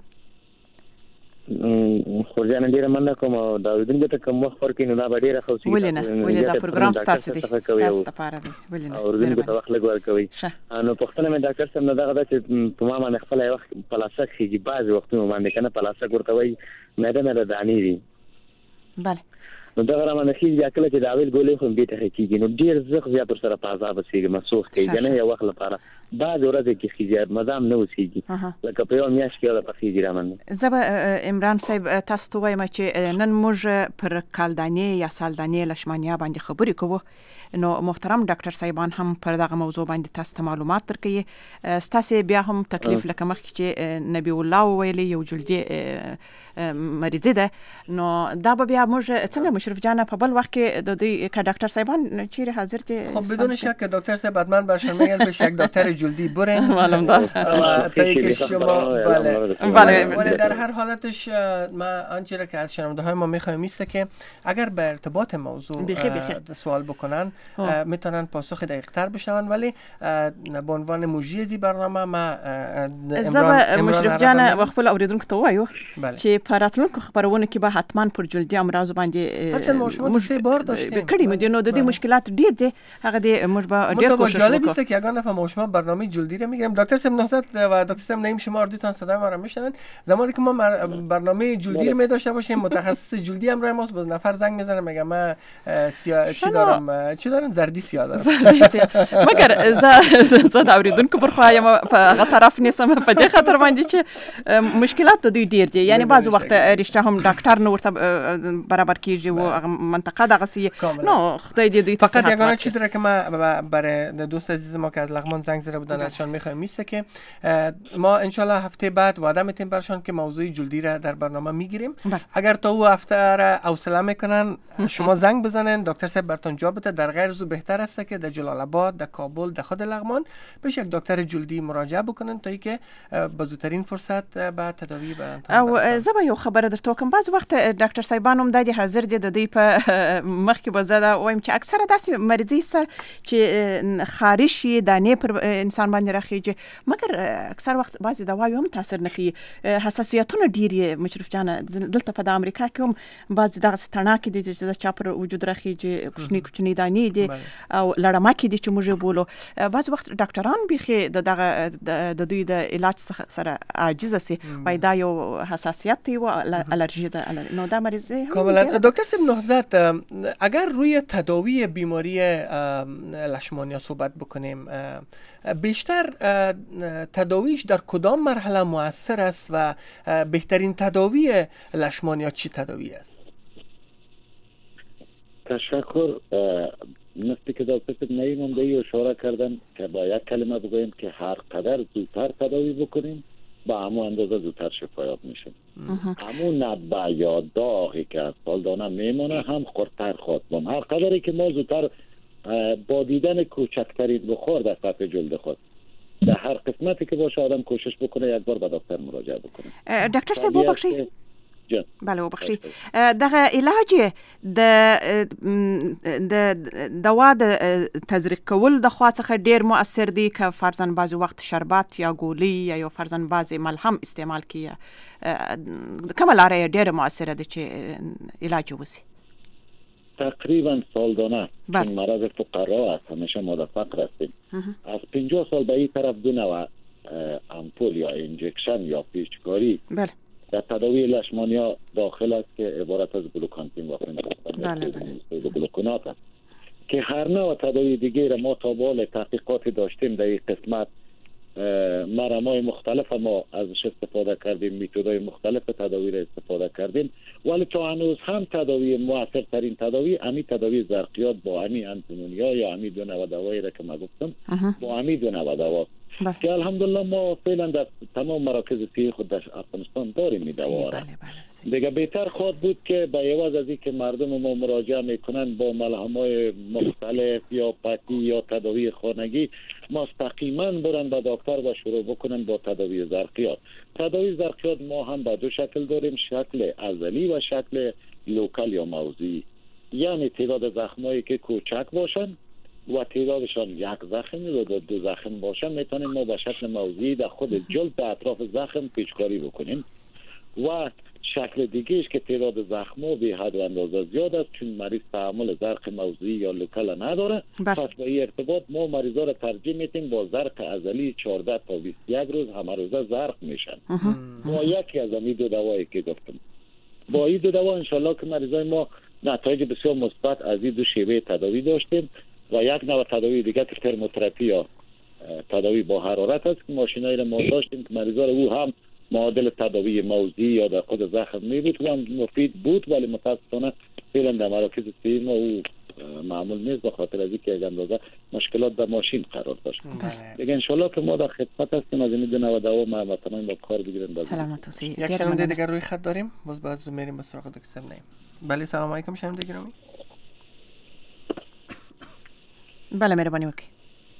خو ځان ډیره مننه کوم او دا دې ته کوم وخت ورکې نه دا ډیره خوشي ولینه ولې دا پروګرام ستاسو دی ستاسو لپاره دی ولینه او دې ته وخت لګور کوي. نو پښتنه مې ډاکټر صاحب نه دغه چې په ما باندې خپل وخت پلاسک خيږي بعض وختونه باندې کنه پلاسک ورته وای مېده مېده دانی دي. bale نو دا غره باندې خيږي کله چې داویل ګولې خو دې ته خيږي نو ډیر زغ زیات سره پازا بسیږي مسوخ کوي نه یو وخت لپاره بعض ورځې کې خيږي مدام نه وسیږي لکه په یو میاشت کې دا په خيږي را باندې. زبا عمران صاحب تاسو ته وایم چې نن موږ پر کالدانې یا سالدانې لشمانیا باندې خبرې کوو. نو محترم ډاکټر صاحبان هم پر دغه موضوع باندې تاسو ته معلومات درکوي. تاسو بیا هم تکلیف لکه مخکې چې نبی الله ویلي یو جلدي مریضه ده. نو دا به بیا موږ څنګه مشرف جان په بل وخت کې د دوی ک ډاکټر صاحبان چیرې حاضر دي؟ خب بدون شک دکتر صاحب حتما برشون میگن به شک دکتر جلدی برن معلوم دار و تا که شما بله بله ولی در هر حالتش ما آنچه را که از شنونده های ما میخوایم ایسته که اگر به ارتباط موضوع سوال بکنن میتونن پاسخ دقیق تر بشنون. ولی به عنوان مجری از برنامه ما امران مشرف جان و خپل اوریدونکو ته وایو چې په راتلونکو خبرونه کې به حتما پر جلدي امراض باندې هرڅه ما شما سه بار داشتیم کړي مې نو د دې مشکلات ډیر دي هغه دې موږ به ډیر کوشش وکړو. جالب است که یگان دفعه ما شما برنامه جلدی رو میگیریم. دکتر صاحب نهضت و دکتر صاحب نعیم شما اردوتان صدای ما رو میشنون. زمانی که ما برنامه جلدی رو می داشته باشیم متخصص جلدی هم روی ماست باز نفر زنگ میزنه میگه من چی دارم چی دارم زردی سیاه دارم مگر زه دا اوریدونکو پر خوا یم په هغه طرف نیسم په دې خاطر باندې چې مشکلات دوی ډیر دي. یعنی بعض وخت رښتیا هم ډاکټر نو ورته برابر کیږي و خو منطقه دغه سی نو خدای دې دې فقط یگانه چیزی که ما برای دوست عزیز ما که از لغمان زنگ زده بودن ازشان میخوایم میسته که ما انشالله هفته بعد وعده میتیم برشان که موضوع جلدی را در برنامه میگیریم. اگر تا او هفته را حوصله میکنن شما زنگ بزنن، دکتر صاحب براتون جواب بده. در غیر از بهتر است که در جلال آباد، در کابل، در خود لغمان بهش یک دکتر جلدی مراجعه بکنن تا اینکه به زودترین فرصت به تداوی براتون. او زما یو خبره درته کوم، بعض وخت ډاکټر صاحبانو د دې حاضر دي د دې په مخ کې بزاده وایم چې اکثره داسې مریضي سره چې خارش یې دانې پر انسان باندې راخیږي، مګر اکثر وخت بعض دواوی هم تاثیر نه کوي. حساسیتونه ډیر یې مشرف جان دلته په امریکا کې هم بعض دغه ستناک دي چې د چا پر وجود راخیږي، کوچنی کوچنی دانې دي او لړماکې دي چې موږ بولو. بعض وخت ډاکټران بيخي د دغه د دوی د علاج سره عاجز سي، پیدا یو حساسیت دی و الرژی ده نو دا مریضی کاملا. دکتر صاحب نهضت، اگر روی تداوی بیماری لشمانیا صحبت بکنیم، بیشتر تداویش در کدام مرحله مؤثر است و بهترین تداوی لشمانیا چی تداوی است؟ تشکر. مثل که دکتر صاحب نعیم به اشاره کردن که با یک کلمه بگوییم که هر قدر زودتر تداوی بکنیم با همون اندازه زودتر شفایاب میشیم. همون نبع یا داغی که از سالدانه میمونه هم خردتر خواهد بود. هر قدری که ما زودتر با دیدن کوچکترین بخار در سطح جلد خود در هر قسمتی که باشه آدم کوشش بکنه یک بار به دکتر مراجعه بکنه. دکتر صاحب ببخشید. بله وبخشي دغه علاج د د دوا د تزریق کول د خوا څخه ډیر مؤثر دی که فرضاً بعضی وخت شربت یا ګولۍ یا یو فرضاً بعضی ملهم استعمال کیه، کومه لاره ډیر مؤثر ده چې علاج وسی؟ تقریبا سالدانه این مرض فقرا است، همیشه ما در فقر هستیم. از پنجاه سال به این طرف دو نوع امپول یا انجکشن یا پیچکاری بله در تداوی لشمانیا داخل است که عبارت از گلوکانتین و گلوکونات است که هر نوع تداوی دیگه را ما تا بال تحقیقات داشتیم در این قسمت. مرمای مختلف ما ازش استفاده کردیم، میتودهای مختلف تداوی را استفاده کردیم، ولی تا هنوز هم تداوی موثر ترین تداوی امی تداوی زرقیات با امی انتیمونیا یا امی دو نوع دوایی را که ما گفتم با امی دو نوع دوا که الحمدلله ما فعلا در تمام مراکز صحی خود در افغانستان داریم می دوا را. دیگه بهتر خواهد بود که به عوض از این که مردم ما مراجعه میکنن با ملهمای مختلف یا پتی یا تداوی خانگی مستقیما برن به دکتر و شروع بکنن با تداوی زرقیات. تداوی زرقیات ما هم به دو شکل داریم، شکل عضلی و شکل لوکال یا موضعی. یعنی تعداد زخمایی که کوچک باشن و تعدادشان یک زخم یا دو زخم باشن میتونیم ما به شکل موضعی در خود جلد به اطراف زخم پیچکاری بکنیم. و شکل دیگهش که تعداد زخم‌ها به حد و اندازه زیاد است، چون مریض تحمل زرق موضعی یا لوکال نداره، پس با این ارتباط ما مریضا را ترجیح میدیم با زرق عضلی چهارده تا بیست و یک روز همه روزه زرق میشن. ما یکی از این دو دوایی که گفتم با این دو دوا انشالله که مریضای ما نتایج بسیار مثبت از این دو شیوه تداوی داشتیم. و یک نوع تداوی دیگه که ترموتراپی یا تداوی با حرارت است که ماشینایی را ما داشتیم که مریضا را او هم معادل تداوی موضعی یا در خود زخم می بود و مفید بود، ولی متاسفانه فعلا در مراکز صحی ما او معمول نیست به خاطر از اینکه یک اندازه مشکلات در ماشین قرار داشت. دیگه انشالله که ما در خدمت هستیم از این دو نوع دوا ما مثلا با کار بگیرن. سلامت و صحت. یک شنونده دیگر روی خط داریم، باز بعد میریم به سراغ دکتر نعیم. بله سلام علیکم شنونده گرامی. بله مهربانی وکړئ.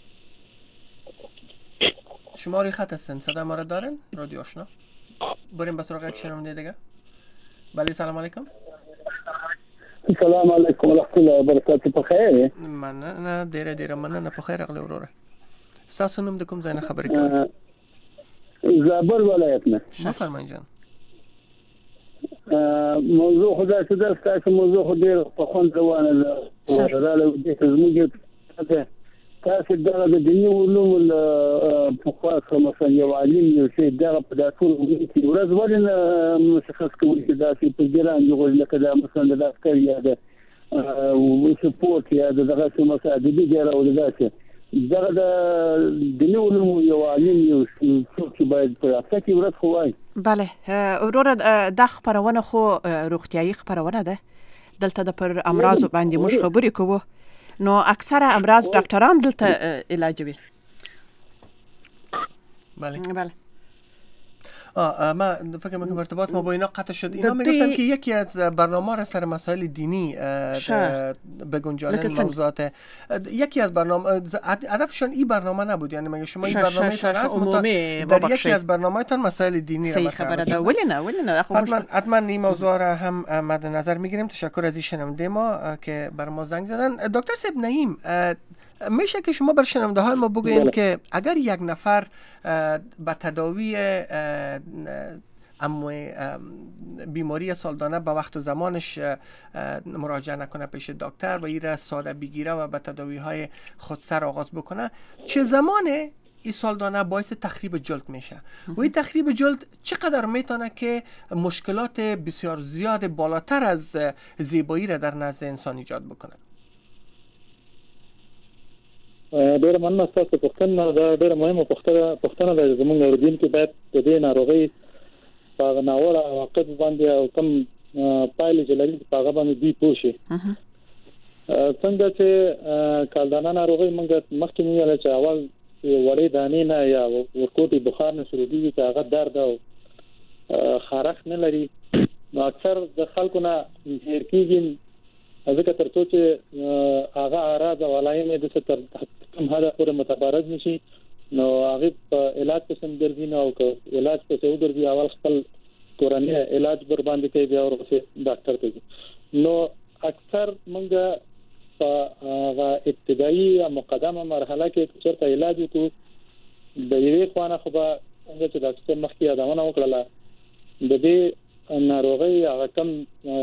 شما روی خط هستین، صدا ما را دارین؟ رادیو آشنا. بریم به سراغ یک شنونده دیگه. بله سلام علیکم. السلام علیکم ورحمت الله وبرکاته. په خیر یې؟ مننه ډیره ډیره مننه. په خیر راغلی وروره. ستاسو نوم د کوم ځای نه خبرې کوئ؟ زابل ولایت نه. بفرمایئ جان. موضوع خو داسې ده، ستاسو موضوع خو ډېره پخوانۍ روانه ده. راله دې زموږ تاسو دغه د دیني علومو له پخوا څخه مثلا یو عالم یو شی دغه په داسې کې ورځ ولې نه مشخص کوي چې داسې په ګران یو لکه دا مثلا د عسکر یا د سپورت یا دغه څه مثلا د دې ډېر او داسې دغه د دیني علومو یو عالم یو څوک چې باید په هفته کې ورځ خو وایي. بله وروره دا خپرونه خو روغتیایي خپرونه ده. دلته د پر امراض باندې موږ خبرې کوو نو اکثره امراض ډاکټران دلته علاجوي. بله بله آه ما فکر میکنم ارتباط ما با اینا قطع شد. اینا میگفتن که یکی از برنامه را سر مسائل دینی بگنجانن موضوعات. یکی از برنامه هدفشون این برنامه نبود، یعنی مگه شما این برنامه تان هست در یکی از برنامه تان مسائل دینی را مطرح کنید؟ ولی نه ولی نه حتما حتما این موضوع را هم مد نظر میگیریم. تشکر از این شنونده ما که بر ما زنگ زدن. دکتر صاحب نعیم، میشه که شما بر شنونده های ما بگوین که اگر یک نفر به تداوی اما بیماری سالدانه به وقت و زمانش مراجعه نکنه پیش دکتر و این را ساده بگیره و به تداوی های خودسر آغاز بکنه، چه زمانه این سالدانه باعث تخریب جلد میشه و این تخریب جلد چقدر میتونه که مشکلات بسیار زیاد بالاتر از زیبایی را در نزد انسان ایجاد بکنه؟ ډېر مننه تاسو پوښتنه دا ډېر مهمه پوښتنه پوښتنه ده زموږ اوریدونکو باید د دې ناروغۍ په ناوړه عواقب باندې او کوم پایلې چې لري په هغه باندې دوی پوه شي. څنګه چې کالدانه ناروغۍ موږ مخکې ویل چې اول وړې دانې نه یا ورکوټي بخار نه شروع کېږي چې هغه درد او خارښ نه لري، نو اکثر د خلکو نه هېر کېږي ځکه تر څو چې هغه اعراض او علائم د څه تر کوم حد پورې متبارز نشي نو هغه په علاج پسند ګرځي نو او علاج په څو ګرځي اول خپل کورنی علاج بر باندې کوي بیا ورته ډاکټر ته ځي. نو اکثر موږ په ابتدایي او مقدمه مرحله کې چېرته علاج وکړو د یوې خوانه خو به څنګه چې ډاکټر مخکې یادونه وکړه د دې ناروغۍ هغه کم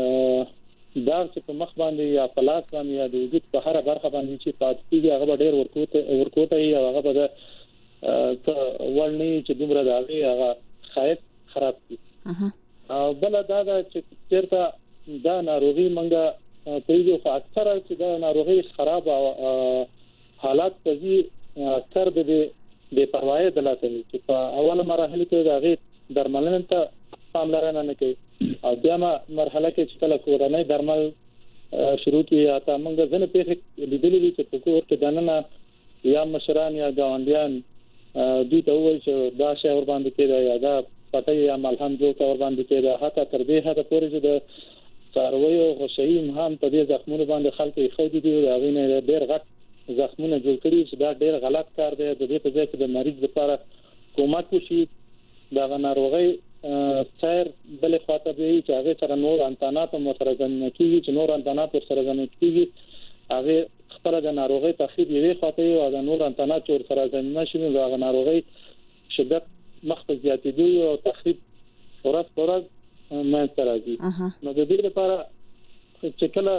دا چې په مخ باندې یا په لاس باندې یا د وجود په هر برخه باندې چې پاتې کیږي هغه ډېر ورکوټه ورکوټه یې هغه به ته ولني چې دومره داغي هغه خایف خراب دي. او بل دا دا چې چیرته دا ناروغي منګه پیږي خو اکثره چې دا ناروغي خراب او حالات پزي اکثر د بے پروايي دلته چې په اوله مرحله کې داغي درملنه ته پاملرنه نه کوي او بیا مرحله کې چې کله کورنۍ درمل شروع کیږي تا موږ ځنه په لیدلې دي چې په کور کې دننه یا مشران یا ګاونډیان دوی ته وایي چې دا شی ور باندې کېده یا دا پټه یا ملهم جو ور باندې کېده، حتی تر دې حد پورې چې د څارویو غشیم هم په دې زخمونو باندې خلک یې خو دي او هغه نه ډېر غټ زخمونه جوړ کړي چې دا ډېر غلط کار دی. د دې په ځای کې د مریض لپاره کومک وشي دا ناروغي سیر بل خاطر دی چې هغه سره نور انتانات او مترجم کیږي چې نور انتانات سره ځنه کیږي هغه خپل د ناروغي تخریب یې خاطر او د نور انتانات سره ځنه شي نو هغه ناروغي شدت مخ زیاتېږي او تخریب ورځ ورځ مې ترازي. نو د دې لپاره چې کله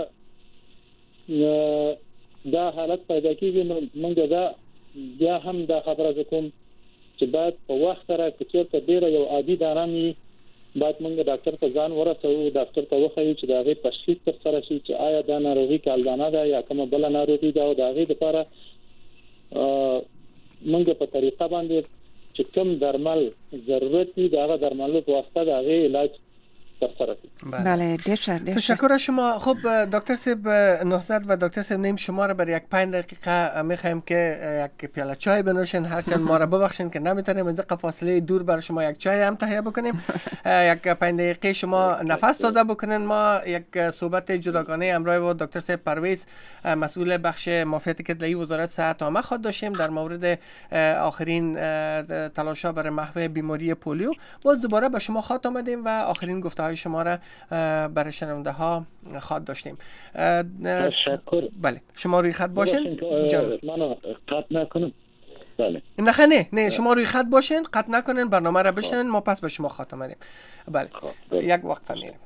دا حالت پیدا کیږي نو موږ دا بیا هم دا خبره کوم چې بعد په وخت سره چې ډیر یو عادي دارامي بعد موږ ډاکټر ته ځان ورسوو، ډاکټر ته وخایو چې دا غي تشخیص تر سره شي چې آیا دا ناروغي کالدانه ده یا کومه بل ناروغي ده او دا غي لپاره موږ په طریقه باندې چې کوم درمل ضرورت دي دا درمل په واسطه دا غي علاج بله دیشه تشکر از شما. خب دکتر صاحب نهضت و دکتر صاحب نعیم شما را برای یک پنج دقیقه میخوایم که یک پیاله چای بنوشین، هرچند ما را ببخشین که نمیتونیم از فاصله دور برای شما یک چای هم تهیه بکنیم. یک پنج دقیقه شما نفس تازه بکنین. ما یک صحبت جداگانه همراه با دکتر صاحب پرویز مسئول بخش معافیت کدوی وزارت صحت عامه خواهد داشتیم در مورد آخرین تلاش‌ها برای محو بیماری پولیو. باز دوباره به شما خواهد آمدیم و آخرین گفته‌های شما را برای شنونده ها خواهد داشتیم. تشکر. بله شما روی خط باشین. جان منو قطع نکنم. بله نه نه نه شما روی خط باشین، قطع نکنین، برنامه را بشنوین، ما پس به شما خواهد آمدیم. بله یک وقفه میریم.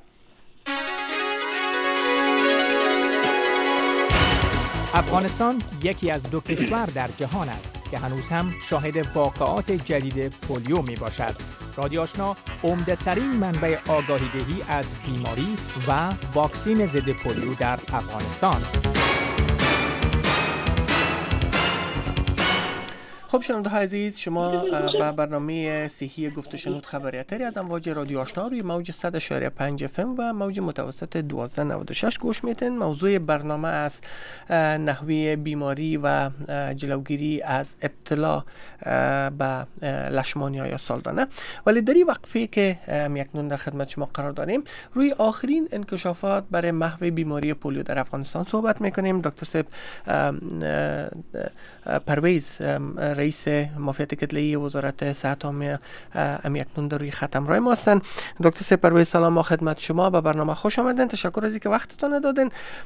افغانستان یکی از دو کشور در جهان است که هنوز هم شاهد واقعات جدید پولیو می باشد. رادیو آشنا عمده ترین منبع آگاهی دهی از بیماری و واکسین ضد پولیو در افغانستان. خب شنونده های عزیز، شما به برنامه صحی گفت و شنود خبریاتری از امواج رادیو آشنا روی موج صد و شش پنج اف ام و موج متوسط دوازده نود و شش گوش میتین. موضوع برنامه از نحوه بیماری و جلوگیری از ابتلا به لشمانیا یا سالدانه. ولی در این وقفه که یکنون در خدمت شما قرار داریم، روی آخرین انکشافات برای محو بیماری پولیو در افغانستان صحبت میکنیم. دکتر صاحب پرویز، رئیس مافیات کتله‌ای وزارت صحت عامه، ام یکنون در روی خط همراه ما هستن. دکتر صاحب پرویز، سلام با خدمت شما. به برنامه خوش آمدین. تشکر از اینکه وقتتون دادین.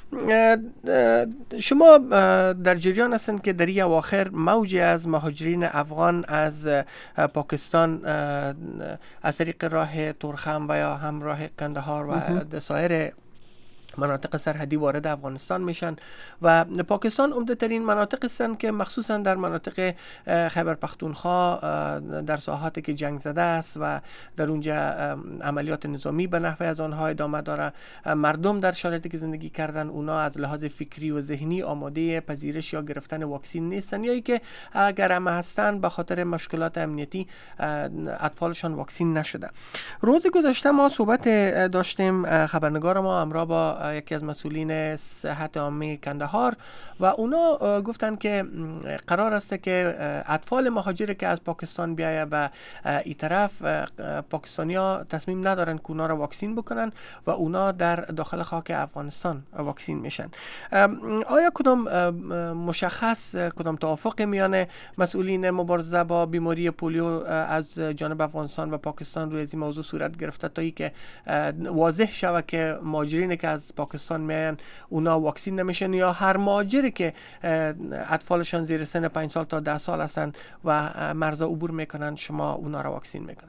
شما در جریان هستن که در این اواخر موجی از مهاجرین افغان از پاکستان از طریق راه تورخم و یا هم راه کندهار و سایر مناطق سرحدی وارد افغانستان میشن و پاکستان عمده ترین مناطق هستند که مخصوصا در مناطق خیبر پختونخوا در ساحاتی که جنگ زده است و در اونجا عملیات نظامی به نحو از آنها ادامه داره. مردم در شرایطی که زندگی کردن اونا از لحاظ فکری و ذهنی آماده پذیرش یا گرفتن واکسین نیستن، یا که اگر هم هستن به خاطر مشکلات امنیتی اطفالشان واکسین نشده. روز گذشته ما صحبت داشتیم، خبرنگار ما همراه با یکی از مسئولین صحت عامه کندهار و اونا گفتن که قرار است که اطفال مهاجر که از پاکستان بیایه و این طرف پاکستانیا تصمیم ندارن که اونا را واکسین بکنن و اونا در داخل خاک افغانستان واکسین میشن. آیا کدام مشخص کدام توافق میان مسئولین مبارزه با بیماری پولیو از جانب افغانستان و پاکستان روی این موضوع صورت گرفته تا ای که واضح شود که مهاجرین که از پاکستان میان اونا واکسین نمیشن، یا هر مهاجری که اطفالشان زیر سن پنج سال تا ده سال هستن و مرز عبور میکنن شما اونا را واکسین میکنن؟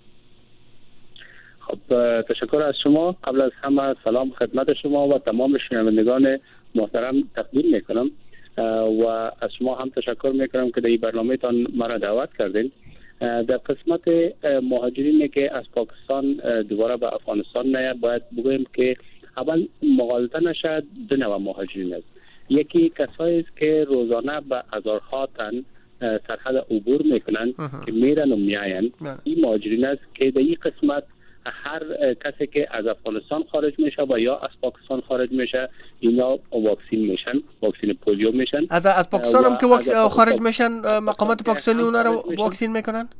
خب تشکر از شما. قبل از همه سلام خدمت شما و تمام شنوندگان محترم تقدیم میکنم و از شما هم تشکر میکنم که در این برنامه تان مرا دعوت کردین. در قسمت مهاجرینی که از پاکستان دوباره به افغانستان میاد، باید بگویم که اول مغالطه نشد. دو نوع مهاجرین است. یکی کسایی است که روزانه به هزارها تن سرحد عبور میکنن که میرن و میاین. این مهاجرین است که در این قسمت هر کسی که از افغانستان خارج میشه و یا از پاکستان خارج میشه اینا واکسین میشن، واکسین پولیو میشن. از از پاکستان هم که خارج میشن مقامات پاکستانی اونا رو واکسین میکنن؟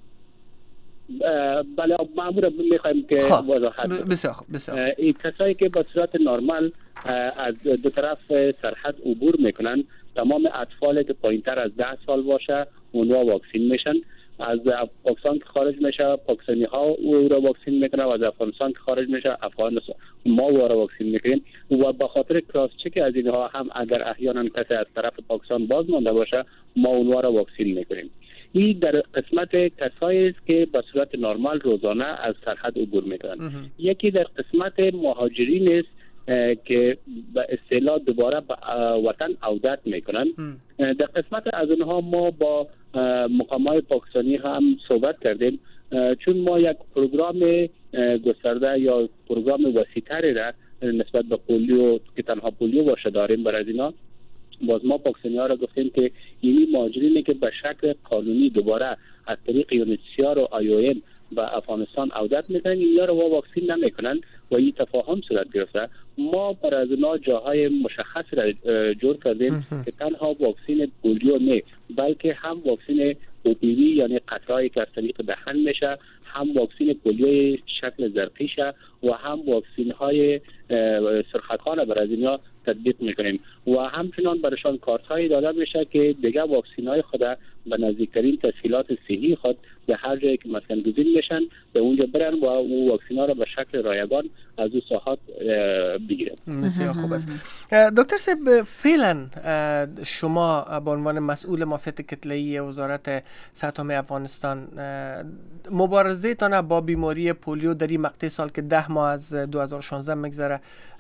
بله معمولا میخوایم که وضاحت بسیار بسیار این کسایی که به صورت نرمال از دو طرف سرحد عبور میکنن، تمام اطفالی که پایینتر از ده سال باشه اونها واکسین میشن. از پاکستان که خارج میشه پاکستانی ها او را واکسین میکنن و از افغانستان که خارج میشه افغانستان ما او را واکسین میکنیم و به خاطر کراس چک از اینها هم اگر احیانا کسی از طرف پاکستان باز مانده باشه ما اونها را واکسین میکنیم. این در قسمت کسایی است که به صورت نرمال روزانه از سرحد عبور میکنن. یکی در قسمت مهاجرین است که به اصطلاح دوباره به وطن عودت میکنن. در قسمت از اونها ما با مقامات پاکستانی هم صحبت کردیم، چون ما یک پروگرام گسترده یا پروگرام وسیع‌تری را نسبت به پولیو که تنها پولیو باشه داریم برای اینا. باز ما پاکستانی ها را گفتیم که این مهاجرینی که به شکل قانونی دوباره از طریق یونیسیار و آی او ام به افغانستان عودت میکنن، اینا رو واکسین نمیکنن و این تفاهم صورت گرفته. ما برای از اینا جاهای مشخص را جور کردیم که تنها واکسین پولیو نه بلکه هم واکسین او پی وی یعنی قطرهایی که از طریق دهن میشه، هم واکسین پولیو شکل زرقیشه و هم واکسین های سرخطخانه برای از اینا تطبیق میکنیم و همچنان برشان کارت هایی داده میشه که دیگه واکسین های خود به نزدیکترین تسهیلات صحی خود به هر جایی که مسکن گزین میشن به اونجا برن و او واکسین ها را به شکل رایگان از او ساحات بگیرن. بسیار خوب است. دکتر صاحب، فعلا شما به عنوان مسئول مافیات کتله‌ای وزارت صحت عامه افغانستان مبارزه تان با بیماری پولیو در این مقطع سال که ده ماه از دو هزار و شانزده میگذره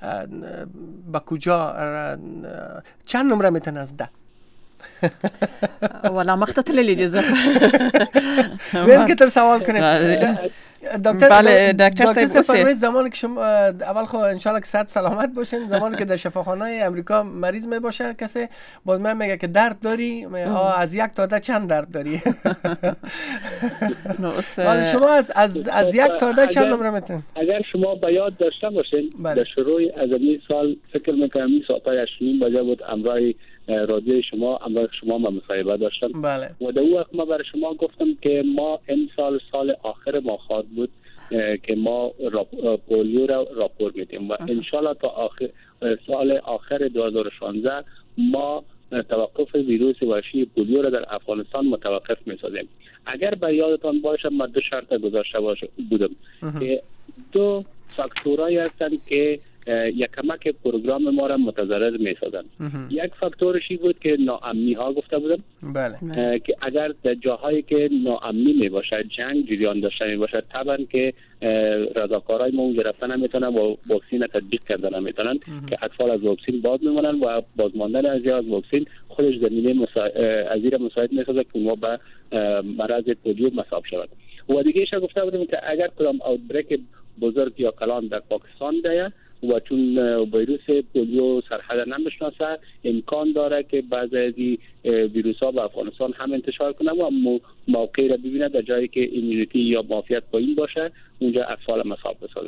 با کجا چند نمره میتونه از ده؟ ولا مختتل اللي جزر بين كتر سوال کنیم. دکتر بله دکتر صاحب زمانی که شما اول خو ان شاء الله که صحت سلامت باشین، زمانی که در شفاخانه امریکا مریض می باشه کسی باز من میگه که درد داری، از یک تا ده چند درد داری؟ حالا شما از از از یک تا ده چند نمره میتین؟ اگر شما به یاد داشته باشین در شروع از این سال فکر میکنم این ساعت هشت بجه بود امراه رادیو شما امروز شما ما مصاحبه داشتم. بله. و در اون وقت ما برای شما گفتم که ما این سال سال آخر ما خواهد بود که ما پولیو را راپور میدیم و انشالله تا آخر سال آخر دو هزار و شانزده ما توقف ویروس وحشی پولیو را در افغانستان متوقف میسازیم. اگر به یادتان باشه ما دو شرط گذاشته بودم که دو فاکتورایی هستند که یک کمک پروگرام ما را متضرر می سازند. یک فاکتورشی بود که ناامنی ها گفته بودم. بله. که اگر در جاهایی که ناامنی می باشه، جنگ جریان داشته می باشه، طبعا که رضاکارای ما اونجا رفتن نمیتونن و واکسین تطبیق کردن نمیتونن که اطفال از واکسین باز میمونن و بازماندن از از واکسین خودش زمینه مسا... ازیر مساعد می سازه که ما به مرض پولیو مصاب شود. و دیگه ایش گفته بودم که اگر کدام اوتبریک بزرگ یا کلان در پاکستان ده و چون ویروس پولیو سرحد نمیشناسه امکان داره که بعضی از ویروس ها به افغانستان هم انتشار کنه و موقعی را ببینه در جایی که ایمیونیتی یا معافیت پایین باشه اونجا اطفال مصاب بسازه.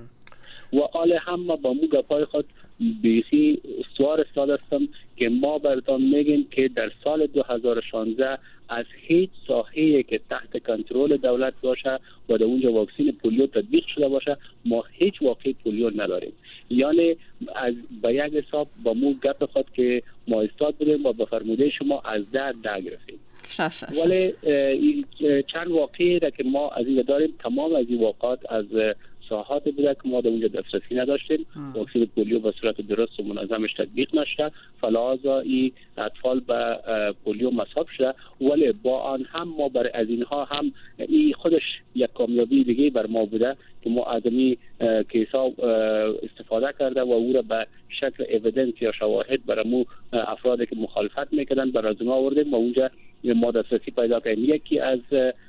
و آل هم با مو گپای خود بیخی سوار استاد هستم که ما براتون میگیم که در سال دو هزار و شانزده از هیچ ساحه‌ای که تحت کنترل دولت باشه و در اونجا واکسین پولیو تطبیق شده باشه ما هیچ واقع پولیو نداریم. یعنی از به یک حساب با مو گپ خود که ما استاد بودیم و به فرموده شما از ده ده گرفتیم. ولی چند واقعی را که ما از این داریم تمام از این واقعات از ساحات بوده که ما در اونجا دسترسی نداشتیم. واکسین پولیو به صورت درست و منظمش تطبیق نشده فلازا این اطفال به پولیو مصاب شده. ولی با آن هم ما برای از اینها هم این خودش یک کامیابی دیگه بر ما بوده که ما از این کیسا استفاده کرده و او را به شکل اویدنس یا شواهد برای مو افرادی که مخالفت میکردن برای از اونها آوردیم و اونجا ما دسترسی پیدا کردیم. یکی از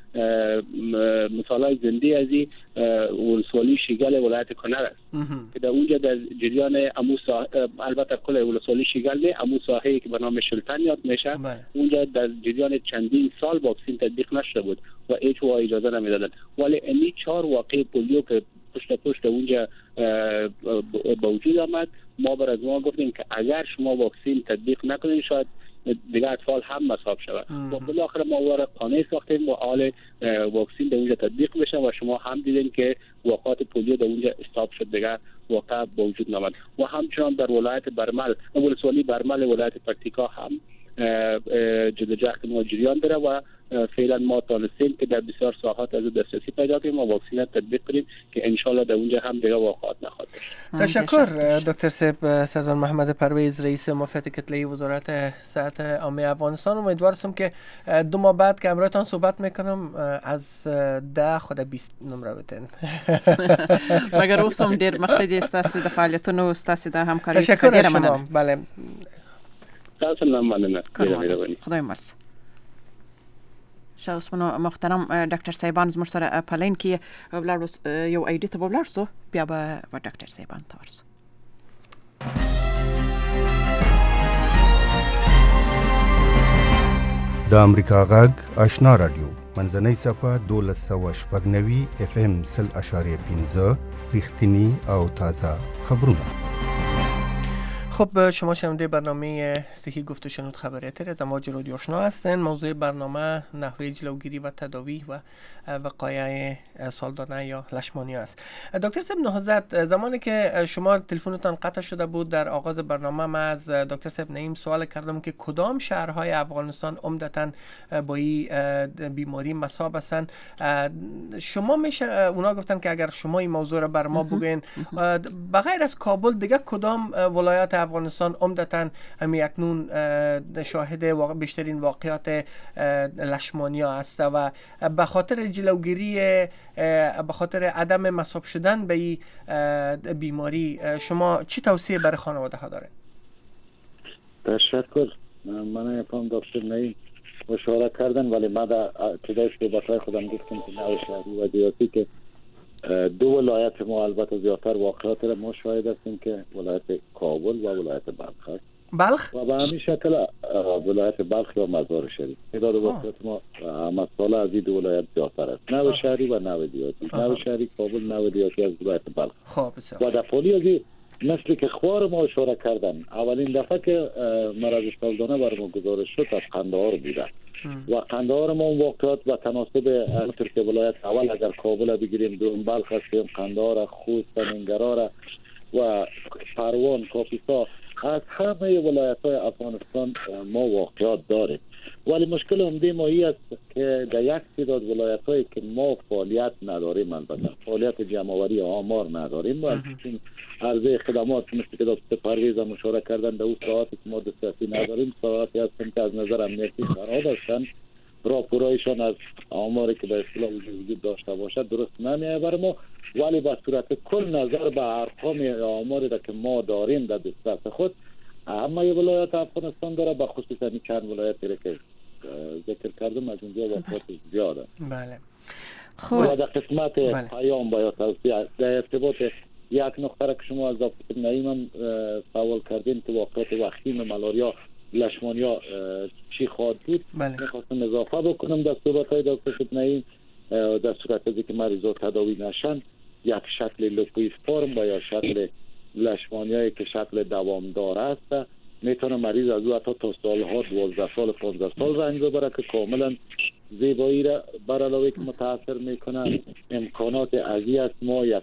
مثالای زنده از این ولسوالی شیگل ولایت کنر است که در اونجا در جریان امو ساحه البته کل ولسوالی شیگل نه امو ساحه‌ای که به نام شلتن یاد میشه اونجا در جریان چندین سال واکسین تطبیق نشده بود و هیچ وا اجازه نمیدادن. ولی این چهار واقعه پولیو که پشت پشت اونجا به وجود آمد ما بر از ما گفتیم که اگر شما واکسین تطبیق نکنید شاید دیگه اطفال هم مصاب شود و بالاخره ما وارد قانع ساختیم و حال واکسین در اونجا تطبیق بشه و شما هم دیدین که واقعات پولیو در اونجا استاپ شد دیگه واقع با وجود نامد. و همچنان در ولایت برمل ولسوالی برمل ولایت پکتیکا هم جدوجهد ما جریان داره و فعلا ما تانستیم که در بسیار ساحات از دسترسی پیدا کنیم و واکسین تطبیق کنیم که انشالله در اونجا هم دیگه واقعات نخواهد داشت. تشکر دکتر صاحب. سردار محمد پرویز رئیس مافیت کتله‌ای وزارت صحت عامه افغانستان. امیدوارم که دو ماه بعد که امروزتان صحبت میکنم از ده خود بیست نمره بتین. مگر اوسم دیر مقتدی استاسید فعالیتونو استاسید همکاری. تشکر شما. بله. تاسو نه مننه. خدای مرسی. شاوسمنو محترم ډاکټر صاحبان زموږ سره پلین کې ولاړ یو ایډیټ په ولاړ سو بیا به ډاکټر صاحبان تورس د امریکا غږ آشنا رادیو منځنۍ صفه دولس سوه شپږ نوي اف ام سل اشاریه پنځه رښتینی او تازه خبرونه. خب شما شنونده برنامه صحی گفت و شنود خبریاتی از امواج رادیو آشنا هستین. موضوع برنامه نحوه جلوگیری و تداوی و وقایع سالدانه یا لشمانیا است. دکتر صاحب نهضت، زمانی که شما تلفنتان قطع شده بود در آغاز برنامه ما از دکتر صاحب نعیم سوال کردم که کدام شهرهای افغانستان عمدتاً با این بیماری مصاب هستند. شما میشه اونا گفتن که اگر شما این موضوع را بر ما بگین بغیر از کابل دیگه کدام ولایات افغانستان عمدتاً همی اکنون شاهد واقع بیشترین واقعات لشمانیا است و به خاطر جلوگیری به خاطر عدم مصاب شدن به این بیماری شما چی توصیه برای خانواده ها داره؟ تشکر. من فهم دکتر نعیم اشاره کردن ولی من در ابتدای صحبت‌های خودم گفتم که نوع شهری و دیاتی که دو ولایت ما البته زیادتر واقعات را ما شاهد هستیم که ولایت کابل و ولایت بلخ است. بلخ و به همین شکل ولایت بلخ یا مزار شریف تعداد واقعات ما همه ساله از این دو ولایت زیادتر است. نو شهری و نو دیاتی. نو شهری کابل، نو دیاتی از ولایت بلخ. خب و در پولی از این مثل که خوار ما اشاره کردن اولین دفعه که مرض سالدانه بر ما گزارش شد از قندهار بوده و قندهار ما اون واقعات و تناسب همطور که ولایت اول اگر کابل بگیریم، دوم بلخ هستیم، قندهار، خوست، ننگرهار و پروان، کاپیسا، از همه ولایت های افغانستان ما واقعات داریم. ولی مشکل عمده ما این است که در یک تعداد ولایت هایی که ما فعالیت نداریم، البته فعالیت جمع‌آوری آمار نداریم و عرضه خدمات مثل که دکتر پرویز هم اشاره کردن در اون ساعاتی که ما دسترسی نداریم، ساعاتی هستن که از نظر امنیتی خراب هستن، راپورایشان از آماری که به اصطلاح وجود داشته باشد درست نمیاد بر ما. ولی به صورت کل نظر به ارقام آماری که ما داریم در دسترس خود، اما ولایت افغانستان داره، به خصوص این چند ولایتی که ذکر کردم از اونجا واقعات زیاده. بله. خب و در قسمت بله. پیام با یا توصیه در ارتباط یک نقطه که شما از دکتر نعیم هم سوال کردین که واقعات وخیم ملاریا لشمانیا چی خواهد بود، بله. میخواستم اضافه بکنم در صحبت های دکتر نعیم. در صورت ازی که مریضا تداوی نشن، یک شکل لوپویز فرم و یا شکل لشمانیایی که شکل دوامدار است، میتونه مریض از او حتی تا سالها دوازده سال پانزده سال رنج ببره که کاملا زیبایی را بر علاوه که متاثر میکنه. امکانات ازی است. ما یک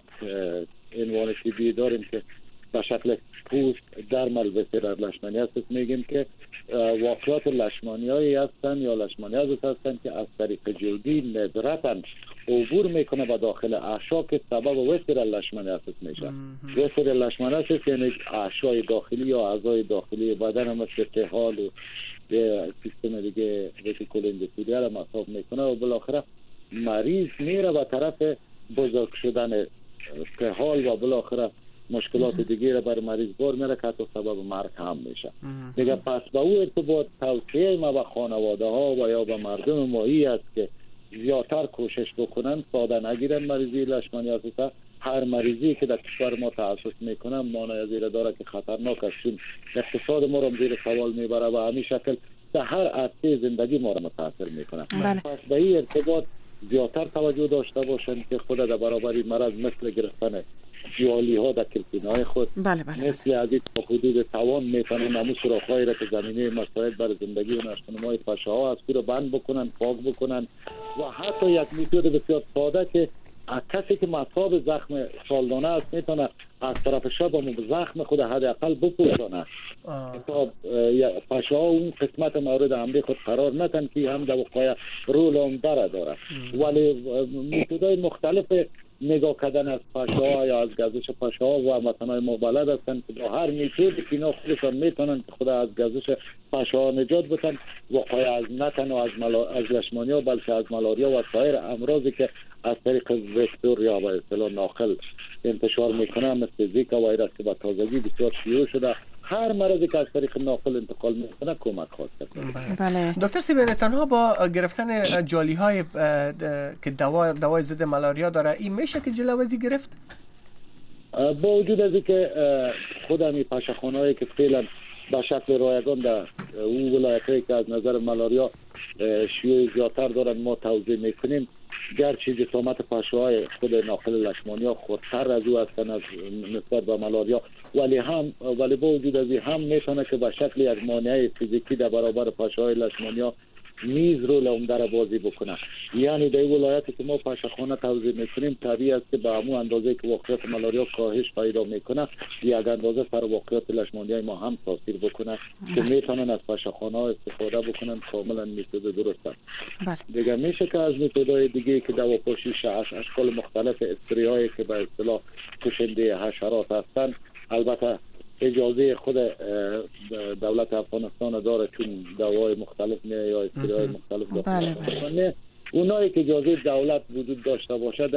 عنوان طبی داریم که به شکل پوست درمل وسیلر لشمانی هست، میگیم که واقعات لشمانیایی هستن یا لشمانیازی هستن که از طریق جلدی ندرتن عبور میکنه به داخل اعشا که سبب وسیلر لشمانیاس میشه. وسیلر لشمانیاس یعنی اعشای داخلی یا اعضای داخلی بدن هم مثل طحال و سیستم دیگه ریتیکول اندوتلیال هم اصاب میکنه و بالاخره مریض میره به طرف بزرگ شدن طحال و بالاخره مشکلات دیگه را بر مریض بار میره که حتی سبب مرگ هم میشه. دیگه پس با او ارتباط توصیه ما به خانواده ها و یا به مردم ما این است که زیادتر کوشش بکنن، ساده نگیرن مریضی لشمانیاس. هر مریضی که در کشور ما تأسس میکنن مانع زیر داره که خطرناک است، چون اقتصاد ما رو زیر سوال میبره و همین شکل در هر عرصه زندگی ما رو متاثر میکنن. بله. پس به این ارتباط زیادتر توجه داشته باشن که خود در برابر مرض مثل گرفتن جیالی ها در کلپینای خود، بله بله. مثل از این حدود توان میتونن نمو سراخایی را که زمینه مساعد بر زندگی و نشتنمای پشه ها از رو بند بکنن، پاک بکنن و حتی یک میتود بسیار ساده که کسی که مصاب زخم سالدانه است میتونه از طرف شب هم زخم خود حداقل بپوشانه تا پشه ها اون قسمت مورد حمله خود قرار نتن که هم در وقایع رول هم داره داره. ولی میتودهای مختلف نگاه کردن از پشه ها یا از گزش پشه ها و مثلا ما بلد هستن که با هر میتودی که اینا خودشان میتونن خود از گزش پشه ها نجات بدن وقایع از نتن و از, ملا... از لشمانیا بلکه از ملاریا و سایر امراضی که از طریق وکتور یا به اصطلاح ناقل انتشار میکنه مثل زیکا ویروس که با تازگی بسیار شیوع شده، هر مرضی که از طریق ناقل انتقال میکنه کمک خواسته. بله. دکتر سیبین تنها با گرفتن جالی های که دوا دوای ضد ملاریا داره این میشه که جلوازی گرفت؟ با وجود از اینکه خود همین پشه‌خانه‌ای که فعلا به شکل رایگان در اون ولایت‌هایی که از نظر ملاریا شیوع زیادتر دارن ما توضیح میکنیم، گرچه جسامت پشه‌های خود ناقل لشمانیا خودتر از او هستن از نسبت به ملاریا، ولی هم ولی با وجود از این هم میتونه که به شکل یک مانع فیزیکی در برابر پشه‌های لشمانیا میز رول عمده را بازی بکنه. یعنی در ولایتی که ما پشه‌خانه توزیع میکنیم طبیعی است که به همون اندازه که واقعیت ملاریا کاهش پیدا میکنه یک اندازه سر واقعیت لشمانیای ما هم تاثیر بکنه که میتونن از پشه‌خانه استفاده بکنن. کاملا میتود درست است. دیگه میشه که از میتودهای دیگه که دواپاشی اشکال مختلف اسپری‌هایی که به اصطلاح کشنده حشرات هستن، البته اجازه خود دولت افغانستان داره چون دوای مختلف نه یا اسپری‌های مختلف داره. اونایی که اجازه دولت وجود داشته باشه درش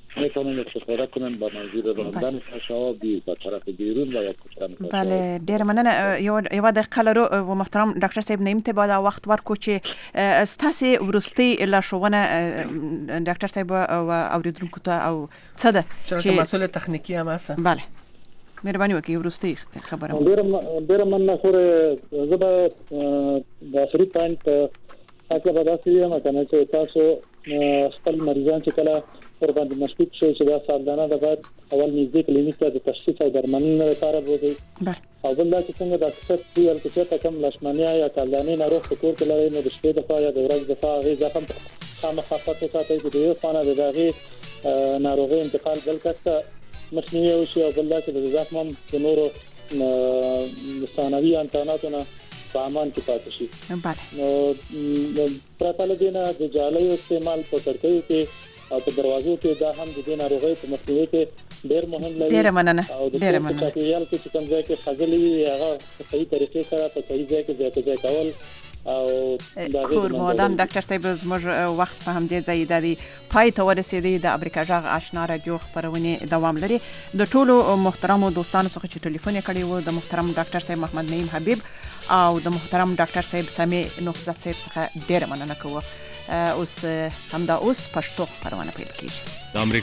میتونن استفاده کنن با منظور راندن فشابی به طرف بیرون و یا کشتن فشاب. بله ډیر مننه. یو یو دقیقه لرو و محترم ډاکټر صاحب نیم ته بعد وخت ورکو چې ستاسو ورستي لاشوونه ډاکټر صاحب او اوریدونکو ته او څه ده چې مسئله تخنیکی هم هست. بله مهرباني وکړئ ورستي خبره ډیر ډیر مننه. خو زه د اخري پوینټ اصل به تاسو یې مکنه چې تاسو خپل مریضان چې کله پر باندې مشکوک شي چې دا سالانه د بعد اول نږدې کلینیک ته د تشخیص او درملنې لپاره بوځي. او بل دا چې څنګه د اکثر دی چې کم لاشمانیا یا کالدانې ناروغ په کور کې لري نو د شپې د خوا یا د ورځې د خوا غي زخم خامخا پاتې ساتي چې د یو خانه د داغي ناروغي انتقال بل کسته مخنیوي وشي او بل دا چې د زخم د نورو ثانوي انتاناتونه په امان کې پاتې شي. نو پرته له دې نه د جالۍ استعمال په کړکیو کې او په دروازو کې دا هم د دې ناروغۍ په مخنیوي کې ډېر مهم لري. ډېر مننه. ډېر مننه. چې یال کې چې کوم ځای کې خځلې هغه په صحیح طریقې سره په صحیح ځای کې ځای ځای کول او دا کور مودان ډاکټر صاحب زموږ وخت په همدې ځای د پای ته ورسېدی. د امریکا جغ آشنا رادیو خبرونه دوام لري. د ټولو محترمو دوستانو څخه چې ټلیفون کړي وو د محترم ډاکټر صاحب محمد نعیم حبیب او د محترم ډاکټر صاحب سامي نوخزت صاحب څخه ډېر مننه کوم. اوس همدا اوس پښتو خبرونه پیل کیږي.